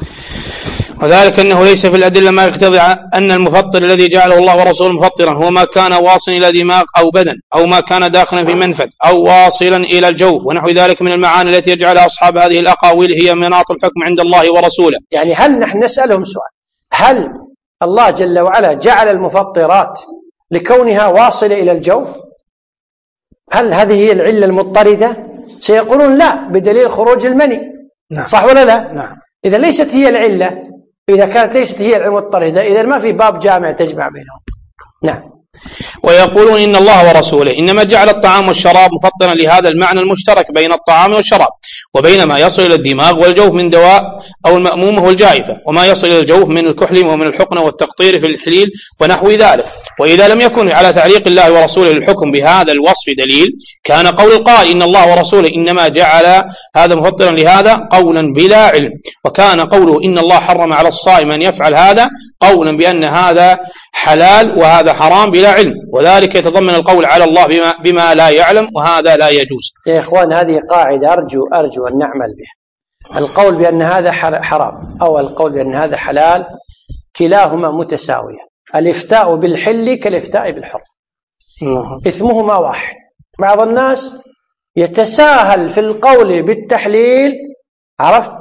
وذلك أنه ليس في الأدلة ما يقتضي أن المفطر الذي جعله الله ورسوله مفطرا هو ما كان واصلا إلى دماغ أو بدن، أو ما كان داخلا في منفذ، أو واصلا إلى الجوف، ونحو ذلك من المعاني التي يجعلها أصحاب هذه الأقاويل هي مناط الحكم عند الله ورسوله. يعني هل نحن نسألهم سؤال، هل الله جل وعلا جعل المفطرات لكونها واصلة إلى الجوف؟ هل هذه هي العلة المضطردة؟ سيقولون لا، بدليل خروج المني. نعم. صح ولا لا؟ نعم. إذا ليست هي العلة، إذا كانت ليست هي العلة المضطردة، إذا ما في باب جامع تجمع بينهم. نعم. ويقولون إن الله ورسوله إنما جعل الطعام والشراب مفطرا لهذا المعنى المشترك بين الطعام والشراب، وبين ما يصل إلى الدماغ والجوف من دواء أو المأمومة والجائفة، وما يصل إلى الجوف من الكحل ومن الحقنة والتقطير في الحليل ونحو ذلك. وإذا لم يكن على تعليق الله ورسوله الحكم بهذا الوصف دليل، كان قول القائل إن الله ورسوله إنما جعل هذا مفطرا لهذا قولا بلا علم، وكان قوله إن الله حرم على الصائم أن يفعل هذا قولا بأن هذا حلال وهذا حرام بلا علم، وذلك يتضمن القول على الله بما لا يعلم، وهذا لا يجوز. يا إخوان، هذه قاعدة أرجو أن نعمل بها. القول بأن هذا حرام أو القول بأن هذا حلال كلاهما متساوية. الإفتاء بالحل كالإفتاء بالحرم، إثمهما واحد. بعض الناس يتساهل في القول بالتحليل، عرفت؟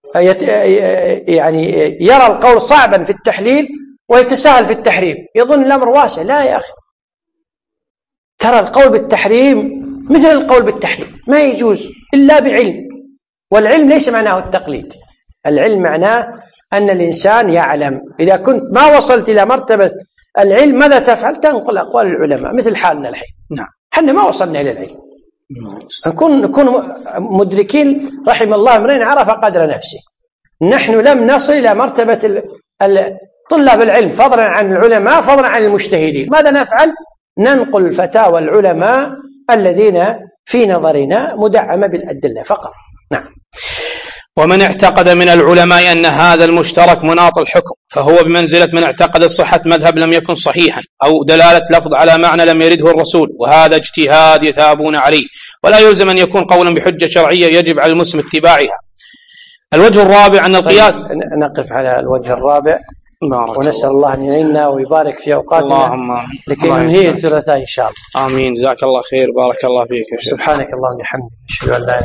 يعني يرى القول صعبا في التحليل ويتساهل في التحريم، يظن الأمر واسع. لا يا أخي، ترى القول بالتحريم مثل القول بالتحليل، ما يجوز إلا بعلم، والعلم ليس معناه التقليد. العلم معناه أن الإنسان يعلم. إذا كنت ما وصلت إلى مرتبة العلم ماذا تفعل؟ تنقل أقوال العلماء مثل حالنا الحين. نعم. حنا ما وصلنا إلى العلم، نكون مدركين رحم الله امرئ عرف قدر نفسه. نحن لم نصل إلى مرتبة طلاب العلم فضلا عن العلماء فضلا عن المجتهدين. ماذا نفعل؟ ننقل فتاوى العلماء الذين في نظرنا مدعمة بالأدلة فقط. نعم. ومن اعتقد من العلماء أن هذا المشترك مناط الحكم فهو بمنزلة من اعتقد صحة مذهب لم يكن صحيحا، أو دلالة لفظ على معنى لم يرده الرسول، وهذا اجتهاد يثابون عليه، ولا يلزم أن يكون قولا بحجة شرعية يجب على المسلم اتباعها. الوجه الرابع أن القياس. نقف على الوجه الرابع ونسأل الله أن يعيننا ويبارك في أوقاتنا لكي ننهي الثلاثاء إن شاء الله. آمين. جزاك الله خير، بارك الله فيك. سبحانك اللهم وبحمدك، أشهد أن لا